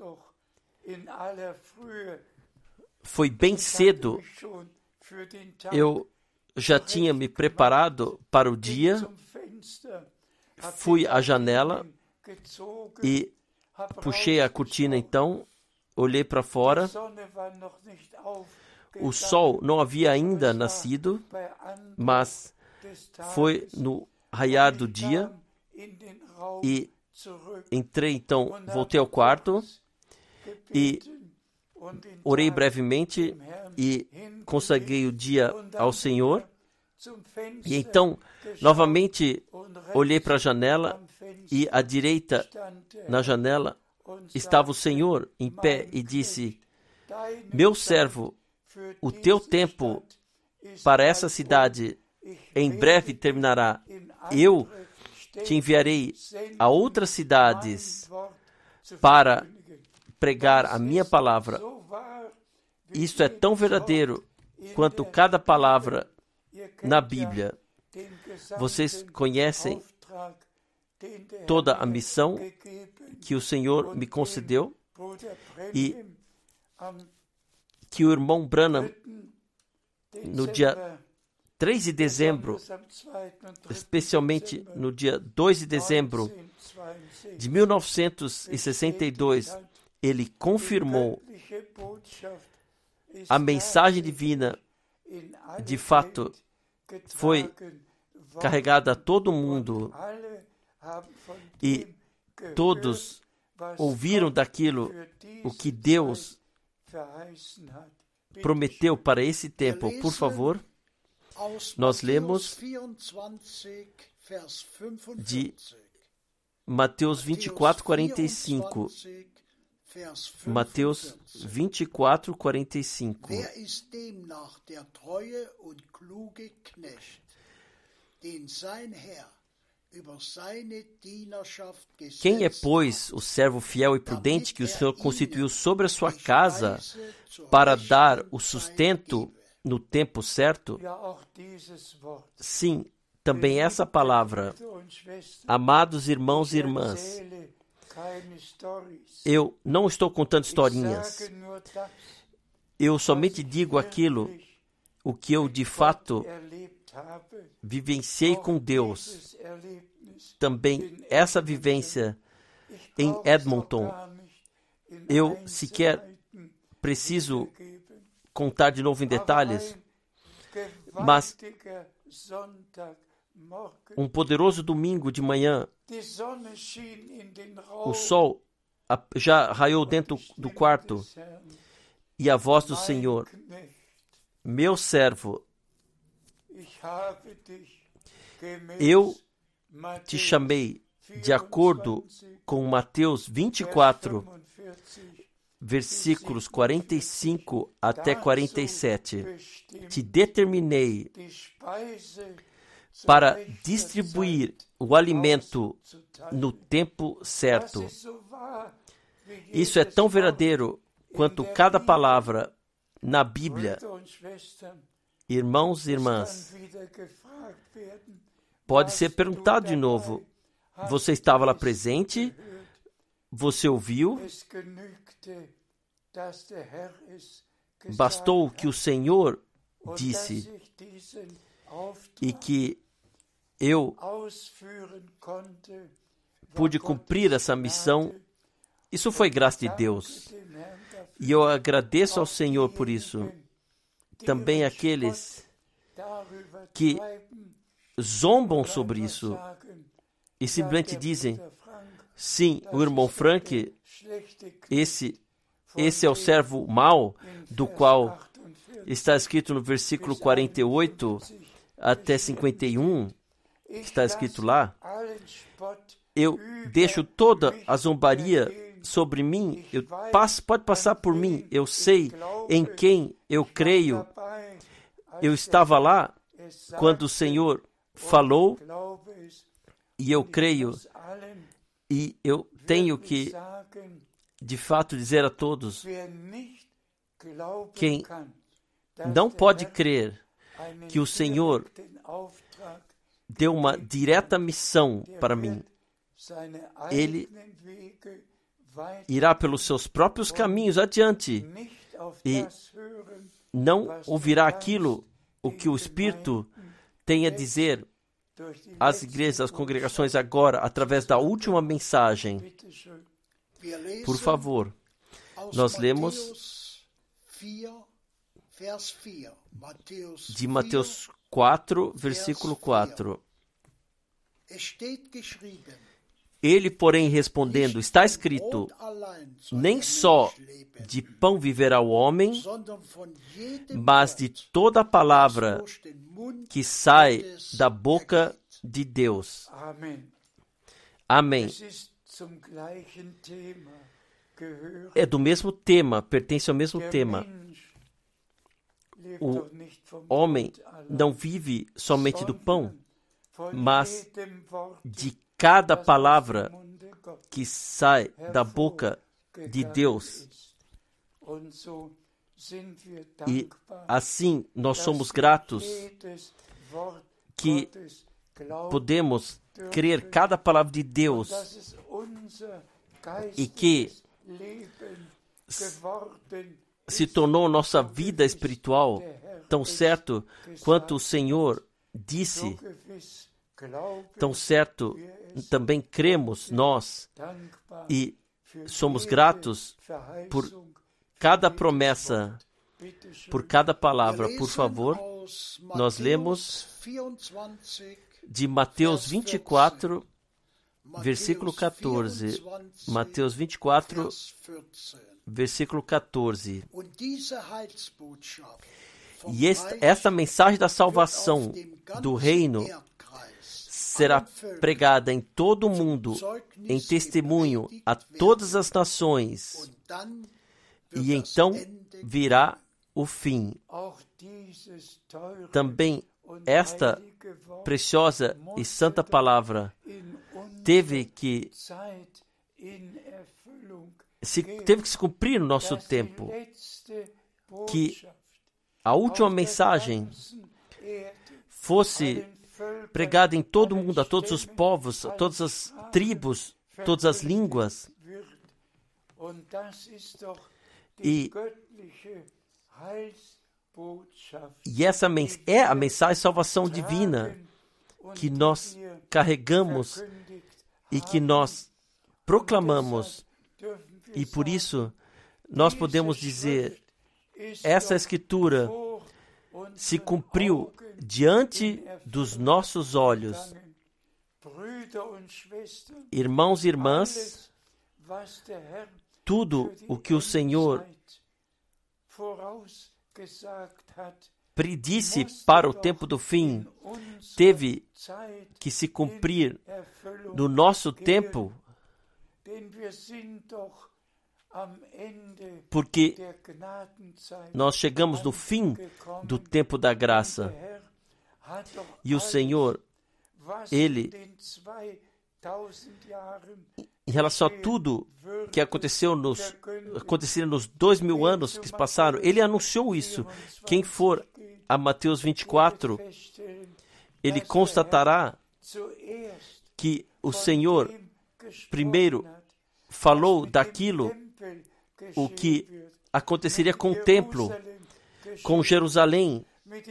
[SPEAKER 2] foi bem cedo, eu já tinha me preparado para o dia, fui à janela e puxei a cortina, então, olhei para fora, o sol não havia ainda nascido, mas foi no raiar do dia e entrei, então, voltei ao quarto e orei brevemente e consagrei o dia ao Senhor. E então, novamente, olhei para a janela e à direita, na janela, estava o Senhor em pé e disse: meu servo, o teu tempo para essa cidade em breve terminará. Eu te enviarei a outras cidades para pregar a minha palavra. Isso é tão verdadeiro quanto cada palavra na Bíblia. Vocês conhecem toda a missão que o Senhor me concedeu e que o irmão Branham, no dia 3 de dezembro, especialmente no dia 2 de dezembro de 1962, ele confirmou
[SPEAKER 3] göttliche Botschaft ist
[SPEAKER 2] a mensagem divina,
[SPEAKER 3] in alle
[SPEAKER 2] de fato,
[SPEAKER 3] Welt
[SPEAKER 2] foi
[SPEAKER 3] getragen worden.
[SPEAKER 2] carregada a todo mundo,
[SPEAKER 3] Alle haben von
[SPEAKER 2] e
[SPEAKER 3] dem gehört,
[SPEAKER 2] todos
[SPEAKER 3] was
[SPEAKER 2] ouviram
[SPEAKER 3] Gott
[SPEAKER 2] daquilo
[SPEAKER 3] für
[SPEAKER 2] o
[SPEAKER 3] diese
[SPEAKER 2] que Deus
[SPEAKER 3] Zeit verheißen hat. Bitte
[SPEAKER 2] prometeu para esse tempo. Por favor,
[SPEAKER 4] Aus
[SPEAKER 2] nós
[SPEAKER 4] Matthäus
[SPEAKER 2] lemos
[SPEAKER 4] 24, Vers
[SPEAKER 2] de
[SPEAKER 4] 45.
[SPEAKER 2] Mateus 24, 45.
[SPEAKER 4] 24, Vers
[SPEAKER 2] Mateus
[SPEAKER 4] 45.
[SPEAKER 2] 24, 45.
[SPEAKER 4] Wer ist demnach der treue und kluge Knecht, den sein Herr über seine Dienerschaft
[SPEAKER 2] Quem é,
[SPEAKER 4] gesetzt
[SPEAKER 2] pois, o servo fiel e prudente que o Senhor constituiu sobre a sua
[SPEAKER 4] hat,
[SPEAKER 2] casa
[SPEAKER 4] Speise zur
[SPEAKER 2] para
[SPEAKER 4] rechten
[SPEAKER 2] dar o
[SPEAKER 4] Zeit
[SPEAKER 2] sustento
[SPEAKER 4] gebe?
[SPEAKER 2] no tempo certo?
[SPEAKER 3] Ja, auch dieses Wort.
[SPEAKER 2] Sim, também essa palavra.
[SPEAKER 3] Brüder und Schwestern,
[SPEAKER 2] Amados irmãos e
[SPEAKER 3] ich
[SPEAKER 2] irmãs,
[SPEAKER 3] erzähle keine Stories.
[SPEAKER 2] eu não estou contando
[SPEAKER 3] Ich
[SPEAKER 2] historinhas.
[SPEAKER 3] sage nur das,
[SPEAKER 2] Eu
[SPEAKER 3] was
[SPEAKER 2] somente
[SPEAKER 3] ich
[SPEAKER 2] digo aquilo
[SPEAKER 3] wirklich
[SPEAKER 2] o que eu de
[SPEAKER 3] Gott
[SPEAKER 2] fato
[SPEAKER 3] erlebt habe.
[SPEAKER 2] vivenciei
[SPEAKER 3] Auch
[SPEAKER 2] com Deus.
[SPEAKER 3] dieses Erlebnis
[SPEAKER 2] Também
[SPEAKER 3] in
[SPEAKER 2] essa
[SPEAKER 3] Edmonton.
[SPEAKER 2] vivência
[SPEAKER 3] Ich
[SPEAKER 2] em
[SPEAKER 3] brauche es
[SPEAKER 2] Edmonton.
[SPEAKER 3] auch gar nicht in
[SPEAKER 2] Eu sequer
[SPEAKER 3] Einzelheiten
[SPEAKER 2] preciso
[SPEAKER 3] wiedergeben.
[SPEAKER 2] contar de novo em detalhes,
[SPEAKER 3] Aber
[SPEAKER 2] mas
[SPEAKER 3] ein gewaltiger Sonntagmorgen.
[SPEAKER 2] poderoso domingo de manhã,
[SPEAKER 3] Die Sonne schien in den
[SPEAKER 2] o
[SPEAKER 3] Raum.
[SPEAKER 2] sol já raiou dentro do quarto
[SPEAKER 3] des Herrn.
[SPEAKER 2] e a voz do
[SPEAKER 3] Mein
[SPEAKER 2] Senhor,
[SPEAKER 3] Knecht,
[SPEAKER 2] meu servo,
[SPEAKER 3] ich habe dich gemäß
[SPEAKER 2] eu te
[SPEAKER 3] Matthäus
[SPEAKER 2] chamei de acordo com Mateus 24,
[SPEAKER 3] 45,
[SPEAKER 2] versículos 45 até
[SPEAKER 3] dazu
[SPEAKER 2] 47.
[SPEAKER 3] bestimmt,
[SPEAKER 2] Te determinei
[SPEAKER 3] die Speise zur
[SPEAKER 2] para
[SPEAKER 3] rechten
[SPEAKER 2] distribuir
[SPEAKER 3] Zeit
[SPEAKER 2] o alimento
[SPEAKER 3] auszuteilen.
[SPEAKER 2] no tempo
[SPEAKER 3] Das
[SPEAKER 2] certo.
[SPEAKER 3] ist so wahr, wie
[SPEAKER 2] Isso é
[SPEAKER 3] jedes
[SPEAKER 2] tão
[SPEAKER 3] Wort
[SPEAKER 2] verdadeiro quanto cada palavra na Bíblia.
[SPEAKER 3] Brüder und Schwestern,
[SPEAKER 2] Irmãos e
[SPEAKER 3] es
[SPEAKER 2] irmãs,
[SPEAKER 3] kann wieder gefragt werden,
[SPEAKER 2] pode ser
[SPEAKER 3] warst
[SPEAKER 2] perguntado
[SPEAKER 3] du
[SPEAKER 2] de
[SPEAKER 3] dabei?
[SPEAKER 2] novo:
[SPEAKER 3] Hast
[SPEAKER 2] você
[SPEAKER 3] du
[SPEAKER 2] estava lá
[SPEAKER 3] es
[SPEAKER 2] presente?
[SPEAKER 3] gehört?
[SPEAKER 2] Você ouviu?
[SPEAKER 3] Es genügte, dass der Herr es gesagt
[SPEAKER 2] Bastou que o
[SPEAKER 3] hat
[SPEAKER 2] Senhor
[SPEAKER 3] und
[SPEAKER 2] disse
[SPEAKER 3] dass ich diesen
[SPEAKER 2] e
[SPEAKER 3] Auftrag
[SPEAKER 2] que eu
[SPEAKER 3] ausführen konnte. War
[SPEAKER 2] pude cumprir
[SPEAKER 3] Gottes
[SPEAKER 2] essa missão.
[SPEAKER 3] Gnade.
[SPEAKER 2] Isso foi graça de
[SPEAKER 3] Danke
[SPEAKER 2] Deus.
[SPEAKER 3] dem Herrn dafür.
[SPEAKER 2] E eu agradeço ao
[SPEAKER 3] Auch
[SPEAKER 2] Senhor por isso.
[SPEAKER 3] diejenigen, die
[SPEAKER 2] Também
[SPEAKER 3] ihren
[SPEAKER 2] aqueles
[SPEAKER 3] Spott darüber
[SPEAKER 2] que
[SPEAKER 3] treiben,
[SPEAKER 2] zombam
[SPEAKER 3] und
[SPEAKER 2] sobre
[SPEAKER 3] einfach
[SPEAKER 2] isso
[SPEAKER 3] sagen,
[SPEAKER 2] e
[SPEAKER 3] ja,
[SPEAKER 2] simplesmente
[SPEAKER 3] der
[SPEAKER 2] dizem:
[SPEAKER 3] Bruder Frank,
[SPEAKER 2] sim,
[SPEAKER 3] das
[SPEAKER 2] o irmão
[SPEAKER 3] ist der
[SPEAKER 2] Frank,
[SPEAKER 3] schlechte Knecht,
[SPEAKER 2] esse é o
[SPEAKER 3] von
[SPEAKER 2] servo mau,
[SPEAKER 3] dem
[SPEAKER 2] do
[SPEAKER 3] in
[SPEAKER 2] qual
[SPEAKER 3] Vers 48
[SPEAKER 2] está escrito no versículo 48 até 51, que está escrito lá. Eu deixo toda a zombaria sobre mim, pode passar por mim, eu sei em quem eu creio. Eu estava lá quando o Senhor falou e eu creio, e eu tenho que, de fato, dizer a todos: quem não pode crer que o Senhor deu uma direta missão para mim, ele irá pelos seus próprios caminhos adiante e não ouvirá aquilo o que o Espírito tem a dizer às igrejas, às congregações agora, através da última mensagem.
[SPEAKER 4] Wir lesen
[SPEAKER 2] Por favor,
[SPEAKER 4] aus
[SPEAKER 2] nós lemos
[SPEAKER 4] Matthäus 4, Vers 4. Matthäus
[SPEAKER 2] de Mateus 4, versículo 4.
[SPEAKER 4] Es steht geschrieben,
[SPEAKER 2] Ele, porém, respondendo, está escrito:
[SPEAKER 4] Brot allein soll
[SPEAKER 2] nem
[SPEAKER 4] der
[SPEAKER 2] só
[SPEAKER 4] Mensch leben,
[SPEAKER 2] de pão viverá o homem,
[SPEAKER 4] sondern von jedem
[SPEAKER 2] mas de
[SPEAKER 4] Wort,
[SPEAKER 2] toda a
[SPEAKER 4] das
[SPEAKER 2] palavra
[SPEAKER 4] durch den Mund
[SPEAKER 2] que sai
[SPEAKER 4] Gottes
[SPEAKER 2] da boca
[SPEAKER 4] ergeht.
[SPEAKER 2] de Deus.
[SPEAKER 3] Amen.
[SPEAKER 2] Amém.
[SPEAKER 3] Es ist zum gleichen Thema gehört.
[SPEAKER 2] É do mesmo tema, pertence ao mesmo
[SPEAKER 3] Der
[SPEAKER 2] tema.
[SPEAKER 3] Mensch lebt
[SPEAKER 2] O
[SPEAKER 3] doch nicht vom
[SPEAKER 2] homem
[SPEAKER 3] Brot allein,
[SPEAKER 2] não vive somente do pão,
[SPEAKER 3] von
[SPEAKER 2] mas
[SPEAKER 3] jedem Wort,
[SPEAKER 2] de cada
[SPEAKER 3] das aus
[SPEAKER 2] palavra
[SPEAKER 3] dem Munde Gottes
[SPEAKER 2] que sai da boca de
[SPEAKER 3] hervorgegangen
[SPEAKER 2] Deus.
[SPEAKER 3] ist. Und so sind wir
[SPEAKER 2] E
[SPEAKER 3] dankbar,
[SPEAKER 2] assim nós
[SPEAKER 3] dass
[SPEAKER 2] somos
[SPEAKER 3] wir
[SPEAKER 2] gratos
[SPEAKER 3] jedes Wort
[SPEAKER 2] que
[SPEAKER 3] Gottes glauben
[SPEAKER 2] podemos crer cada palavra de
[SPEAKER 3] und
[SPEAKER 2] Deus
[SPEAKER 3] dass es unser
[SPEAKER 2] e que
[SPEAKER 3] geistiges Leben geworden
[SPEAKER 2] se
[SPEAKER 3] ist.
[SPEAKER 2] tornou nossa vida espiritual, tão certo quanto o Senhor disse,
[SPEAKER 3] So gewiss glauben
[SPEAKER 2] tão certo também cremos nós
[SPEAKER 3] dankbar
[SPEAKER 2] e somos gratos por cada promessa, por cada palavra. Por favor, nós lemos de Mateus 24, versículo 14. Mateus 24, versículo 14. E esta mensagem da salvação do reino será pregada em todo o mundo, em testemunho a todas as nações, e então virá o fim. Também esta preciosa e santa palavra teve que se cumprir no nosso tempo, que a última mensagem fosse pregada em todo o mundo, a todos os povos, a todas as tribos, todas as línguas. E essa é a mensagem de salvação divina que nós carregamos e que nós proclamamos. E por isso nós podemos dizer, essa escritura se cumpriu diante dos nossos olhos. Irmãos e irmãs, tudo o que o Senhor predisse para o tempo do fim teve que se cumprir no nosso tempo, porque nós chegamos no fim do tempo da graça. E o Senhor, Ele, em relação a tudo que aconteceria nos 2000 anos que passaram, Ele anunciou isso. Quem for a Mateus 24, ele constatará que o Senhor primeiro falou daquilo o que aconteceria com o templo, com Jerusalém,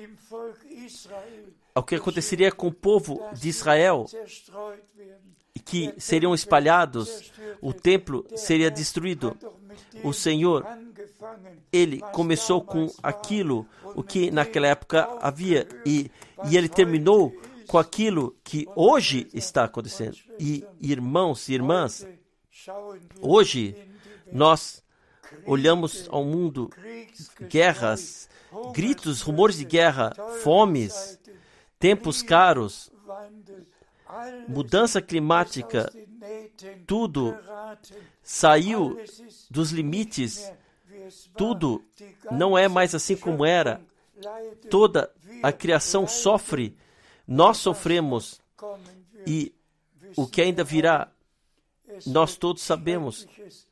[SPEAKER 2] o que aconteceria com o povo de Israel, que seriam espalhados, o templo seria destruído. O Senhor, Ele começou com aquilo, o que naquela época havia, e Ele terminou com aquilo que hoje está acontecendo. E irmãos e irmãs, hoje nós olhamos ao mundo, guerras, gritos, rumores de guerra, fomes, tempos caros, mudança climática, tudo saiu dos limites, tudo não é mais assim como era, toda a criação sofre, nós sofremos, e o que ainda virá, nós todos sabemos,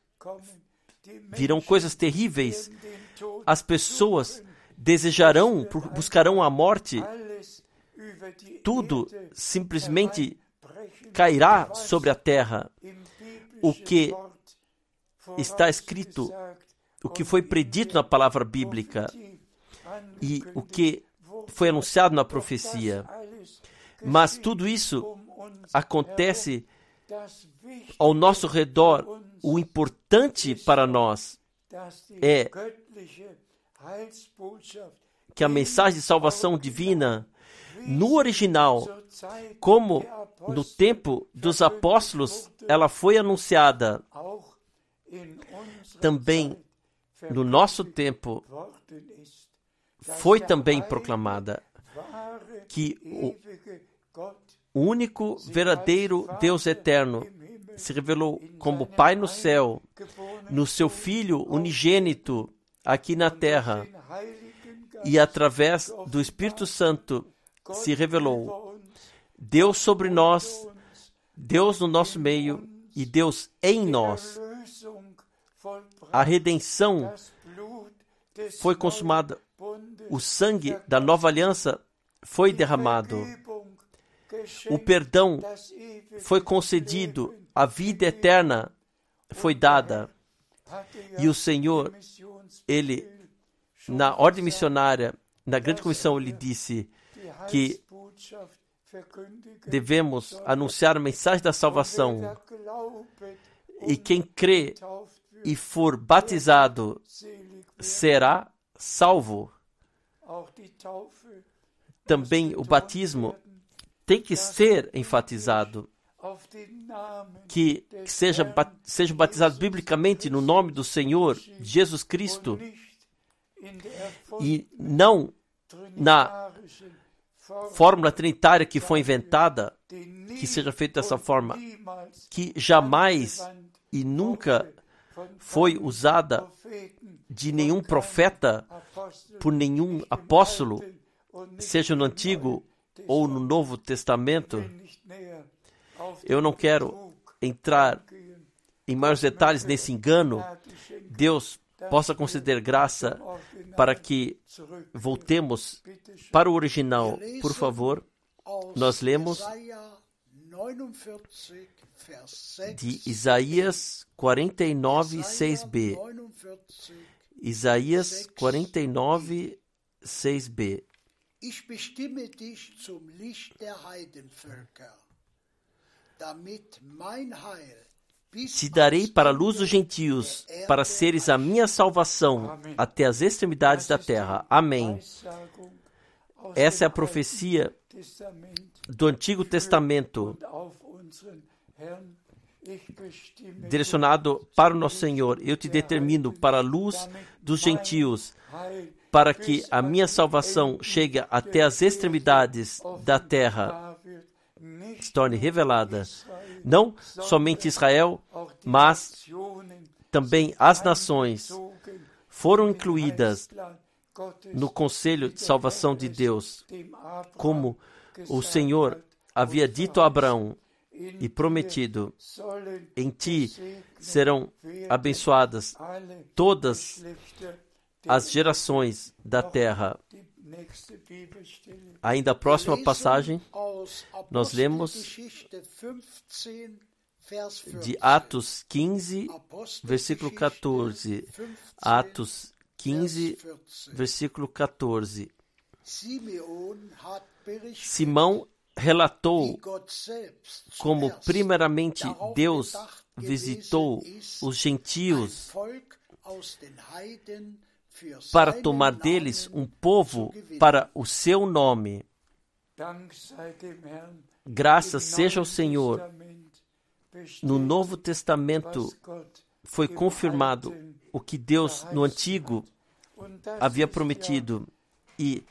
[SPEAKER 2] virão coisas terríveis, as pessoas desejarão, buscarão a morte, tudo simplesmente cairá sobre a terra. O que está escrito, o que foi predito na palavra bíblica e o que foi anunciado na profecia. Mas tudo isso acontece ao nosso redor. O importante para nós é que a mensagem de salvação divina, no original, como no tempo dos apóstolos, ela foi anunciada, também no nosso tempo foi também proclamada, que o único verdadeiro Deus eterno se revelou como Pai no céu, no seu Filho unigênito aqui na terra, e através do Espírito Santo se revelou Deus sobre nós, Deus no nosso meio e Deus em nós. A redenção foi consumada, o sangue da nova aliança foi derramado, o perdão foi concedido, a vida eterna foi dada. E o Senhor, Ele, na ordem missionária, na grande comissão, Ele disse que devemos anunciar a mensagem da salvação. E quem crê e for batizado será salvo. Também o batismo tem que ser enfatizado. Que sejam batizados biblicamente no nome do Senhor Jesus Cristo e não na fórmula trinitária que foi inventada, que seja feito dessa forma, que jamais e nunca foi usada de nenhum profeta, por nenhum apóstolo, seja no Antigo ou no Novo Testamento. Eu não quero entrar em maiores detalhes nesse engano. Deus possa conceder graça para que voltemos para o original. Por favor, nós lemos de Isaías 49, 6b. Isaías 49, 6b.
[SPEAKER 4] Ich bestimme dich zum Licht der Heidenvölker, damit mein Heil
[SPEAKER 2] Te darei para a luz dos gentios, para seres a minha salvação até as extremidades da terra. Amém. Essa é a profecia do Antigo Testamento, direcionado para o nosso Senhor. Eu te determino para a luz dos gentios, para que a minha salvação chegue até as extremidades da terra, se torne revelada. Não somente Israel, mas também as nações foram incluídas no conselho de salvação de Deus, como o Senhor havia dito a Abraão e prometido: em ti serão abençoadas todas as gerações da terra. Ainda a próxima passagem, nós lemos de Atos 15, versículo 14. Atos 15, versículo 14. Simão relatou como primeiramente Deus visitou os gentios para tomar deles um povo para o seu nome. Graças seja ao Senhor. No Novo Testamento foi confirmado o que Deus no Antigo havia prometido. E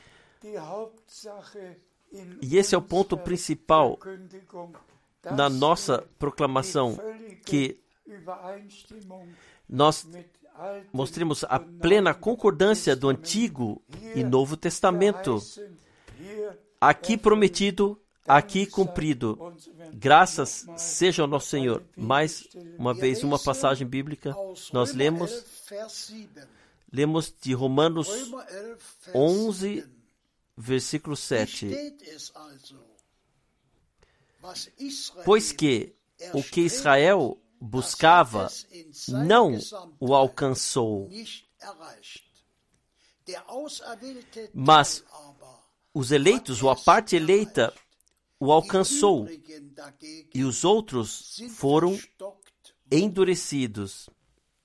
[SPEAKER 2] esse é o ponto principal na nossa proclamação, que nós mostremos a plena concordância do Antigo e Novo Testamento. Aqui prometido, aqui cumprido. Graças seja ao nosso Senhor. Mais uma vez, uma passagem bíblica. Nós lemos de Romanos 11, versículo 7. Pois que o que Israel buscava não o alcançou, mas os eleitos, ou a parte eleita, o alcançou, e os outros foram endurecidos.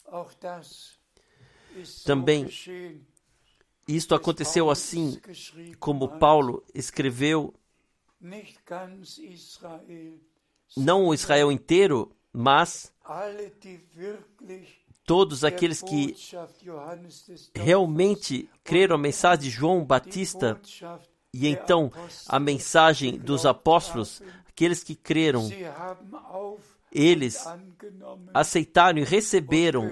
[SPEAKER 2] Também isto aconteceu assim, como Paulo escreveu, não o Israel inteiro, mas todos aqueles que realmente creram a mensagem de João Batista e então a mensagem dos apóstolos, aqueles que creram, eles aceitaram e receberam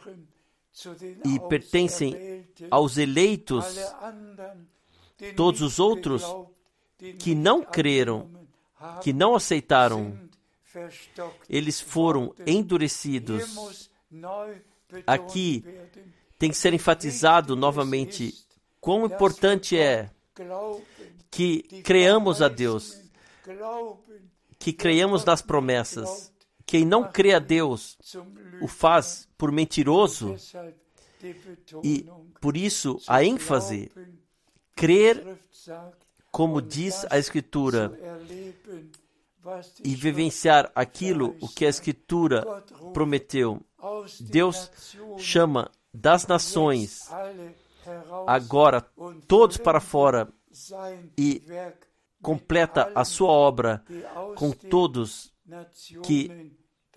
[SPEAKER 2] e pertencem aos eleitos. Todos os outros que não creram, que não aceitaram, eles foram endurecidos. Aqui tem que ser enfatizado novamente quão importante é que creamos a Deus, que creiamos nas promessas. Quem não crê a Deus o faz por mentiroso, e por isso a ênfase, crer, como diz a Escritura, e vivenciar aquilo o que a Escritura prometeu. Deus chama das nações agora todos para fora e completa a sua obra com todos que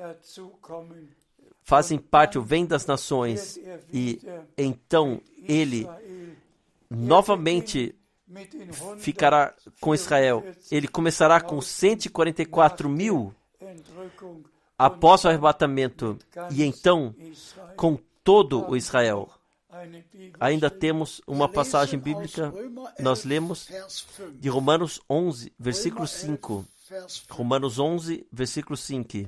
[SPEAKER 2] fazem parte ou vêm das nações, e então ele novamente ficará com Israel. Ele começará com 144 mil após o arrebatamento, e então com todo o Israel. Ainda temos uma passagem bíblica, nós lemos de Romanos 11, versículo 5. Romanos 11, versículo 5.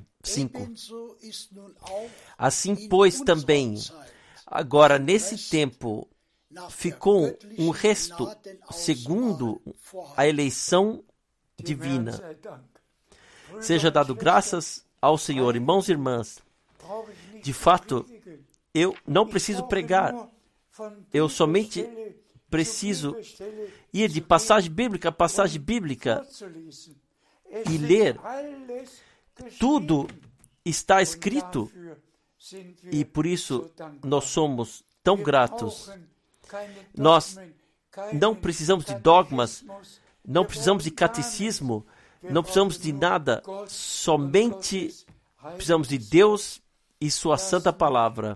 [SPEAKER 2] Assim, pois, também, agora nesse tempo, ficou um resto segundo a eleição divina. Seja dado graças ao Senhor. Irmãos e irmãs, de fato, eu não preciso pregar. Eu somente preciso ir de passagem bíblica a passagem bíblica e ler. Tudo está escrito e por isso nós somos tão gratos. Nós não precisamos de dogmas, não precisamos de catecismo, não precisamos de nada, somente precisamos de Deus e sua santa palavra.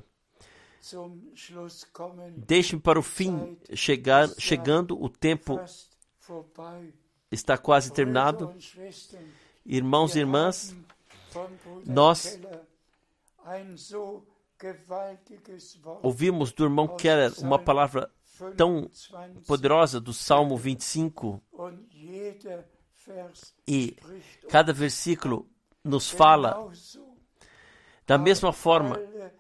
[SPEAKER 2] Deixe-me para o fim chegando, o tempo está quase terminado. Irmãos e irmãs, nós ouvimos do irmão Keller uma palavra tão poderosa do Salmo 25, e cada versículo nos fala da mesma forma.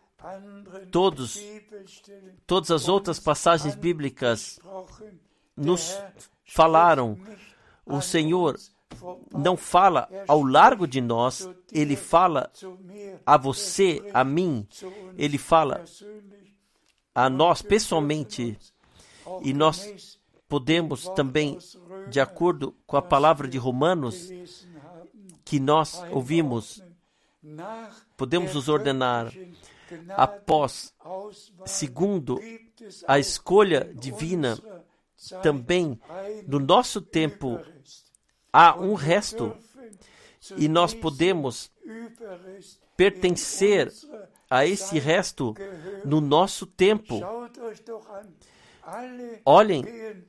[SPEAKER 2] Todas as outras passagens bíblicas nos falaram. O Senhor não fala ao largo de nós, Ele fala a você, a mim, Ele fala a nós pessoalmente. E nós podemos também, de acordo com a palavra de Romanos, que nós ouvimos, podemos nos ordenar após, segundo a escolha divina, também no nosso tempo há um resto e nós podemos pertencer a esse resto no nosso tempo. Olhem,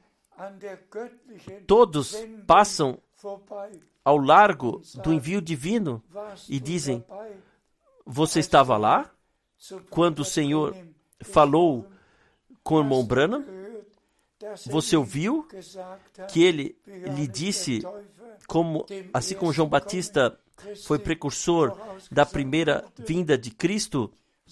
[SPEAKER 2] todos passam ao largo do envio divino e dizem: você estava lá quando o Senhor falou com o irmão Branham? Você ouviu que ele lhe disse, assim como João Batista foi precursor da primeira vinda de Cristo,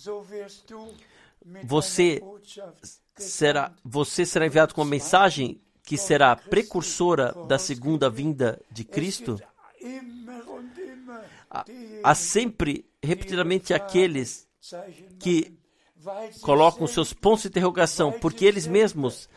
[SPEAKER 2] você será enviado com uma mensagem que será precursora da segunda vinda de Cristo? Há sempre, repetidamente, aqueles que colocam seus pontos de interrogação, porque eles mesmos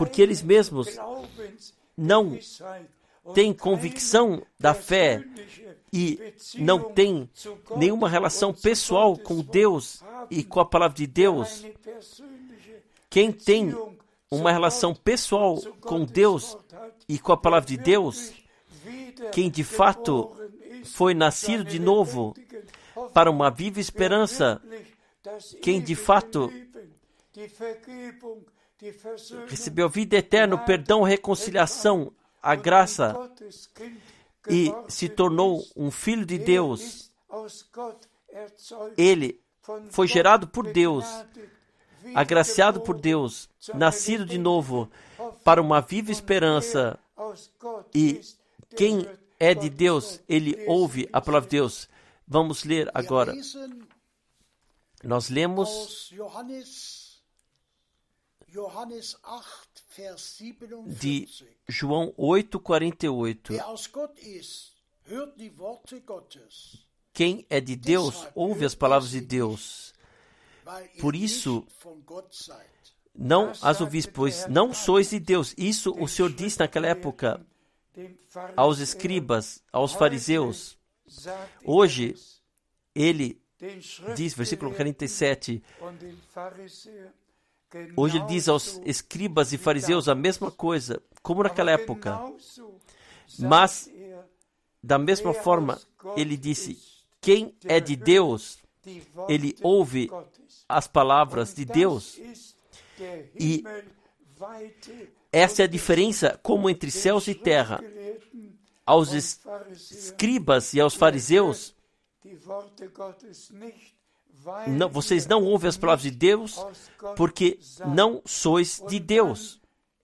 [SPEAKER 2] não têm convicção da fé e não têm nenhuma relação pessoal com Deus e com a palavra de Deus. Quem tem uma relação pessoal com Deus e com a palavra de Deus, quem de fato foi nascido de novo para uma viva esperança, quem de fato recebeu a vida eterna, o perdão, a reconciliação, a graça e se tornou um filho de Deus. Ele foi gerado por Deus, agraciado por Deus, nascido de novo para uma viva esperança. E quem é de Deus, ele ouve a palavra de Deus. Vamos ler agora. Nós lemos de João 8:48. Quem é de Deus, ouve as palavras de Deus. Por isso, não as ouvis, pois não sois de Deus. Isso o Senhor disse naquela época aos escribas, aos fariseus. Hoje, ele diz, versículo 47, hoje ele diz aos escribas e fariseus a mesma coisa, como naquela época. Mas, da mesma forma, ele disse, quem é de Deus, ele ouve as palavras de Deus. E essa é a diferença como entre céus e terra. Aos escribas e aos fariseus, não, vocês não ouvem as palavras de Deus porque não sois de Deus.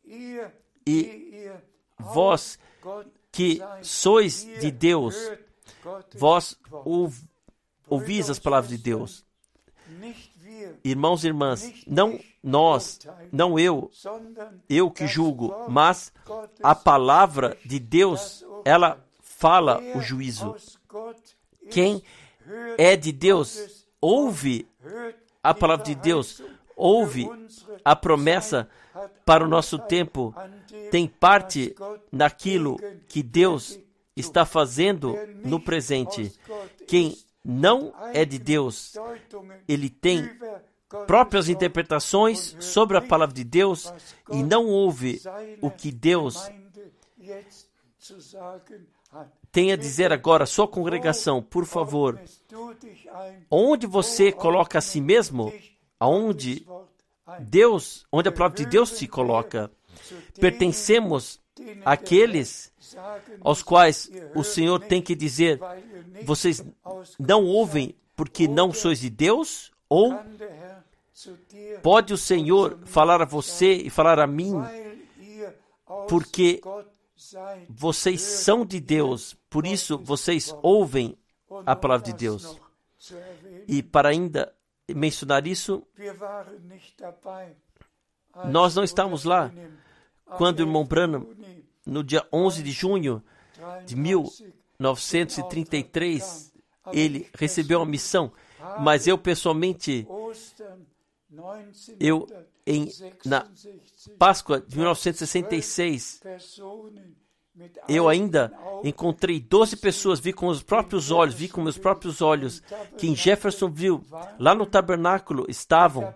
[SPEAKER 2] E vós que sois de Deus, vós ouvis as palavras de Deus. Irmãos e irmãs, não nós, não eu que julgo, mas a palavra de Deus, ela fala o juízo. Quem é de Deus, ouve a palavra de Deus, ouve a promessa para o nosso tempo, tem parte naquilo que Deus está fazendo no presente. Quem não é de Deus, ele tem próprias interpretações sobre a palavra de Deus e não ouve o que Deus tem a dizer agora. Sua congregação, por favor, onde você coloca a si mesmo, onde a palavra de Deus se coloca, pertencemos àqueles aos quais o Senhor tem que dizer, vocês não ouvem porque não sois de Deus? Ou pode o Senhor falar a você e falar a mim porque vocês são de Deus, por isso vocês ouvem a palavra de Deus? E para ainda mencionar isso, nós não estávamos lá quando o irmão Branham, no dia 11 de junho de 1933, ele recebeu uma missão, mas eu pessoalmente, na Páscoa de 1966, eu ainda encontrei 12 pessoas, vi com meus próprios olhos, que em Jeffersonville, lá no tabernáculo, estavam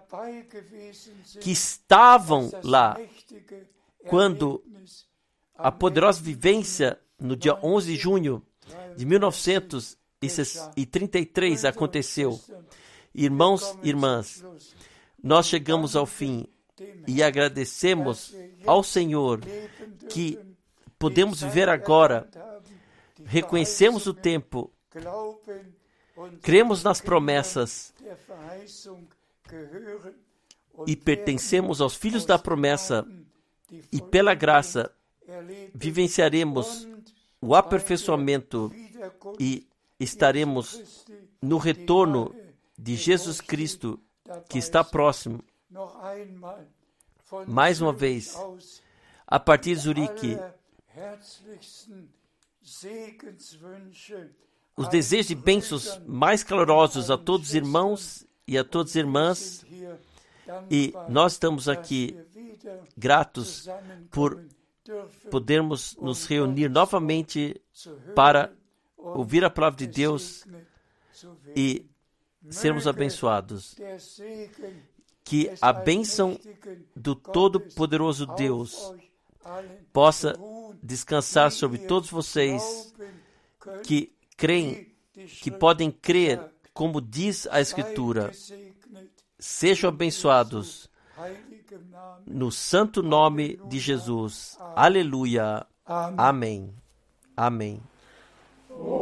[SPEAKER 2] lá, quando a poderosa vivência, no dia 11 de junho de 1933, aconteceu. Irmãos e irmãs, nós chegamos ao fim e agradecemos ao Senhor que podemos viver agora, reconhecemos o tempo, cremos nas promessas e pertencemos aos filhos da promessa, e pela graça vivenciaremos o aperfeiçoamento e estaremos no retorno de Jesus Cristo, que está próximo. Mais uma vez, a partir de Zurique, os desejos de bênçãos mais calorosos a todos os irmãos e a todas as irmãs, e nós estamos aqui gratos por podermos nos reunir novamente para ouvir a palavra de Deus e sermos abençoados. Que a bênção do Todo-Poderoso Deus possa descansar sobre todos vocês que creem, que podem crer, como diz a Escritura. Sejam abençoados no santo nome de Jesus. Aleluia. Amém. Amém.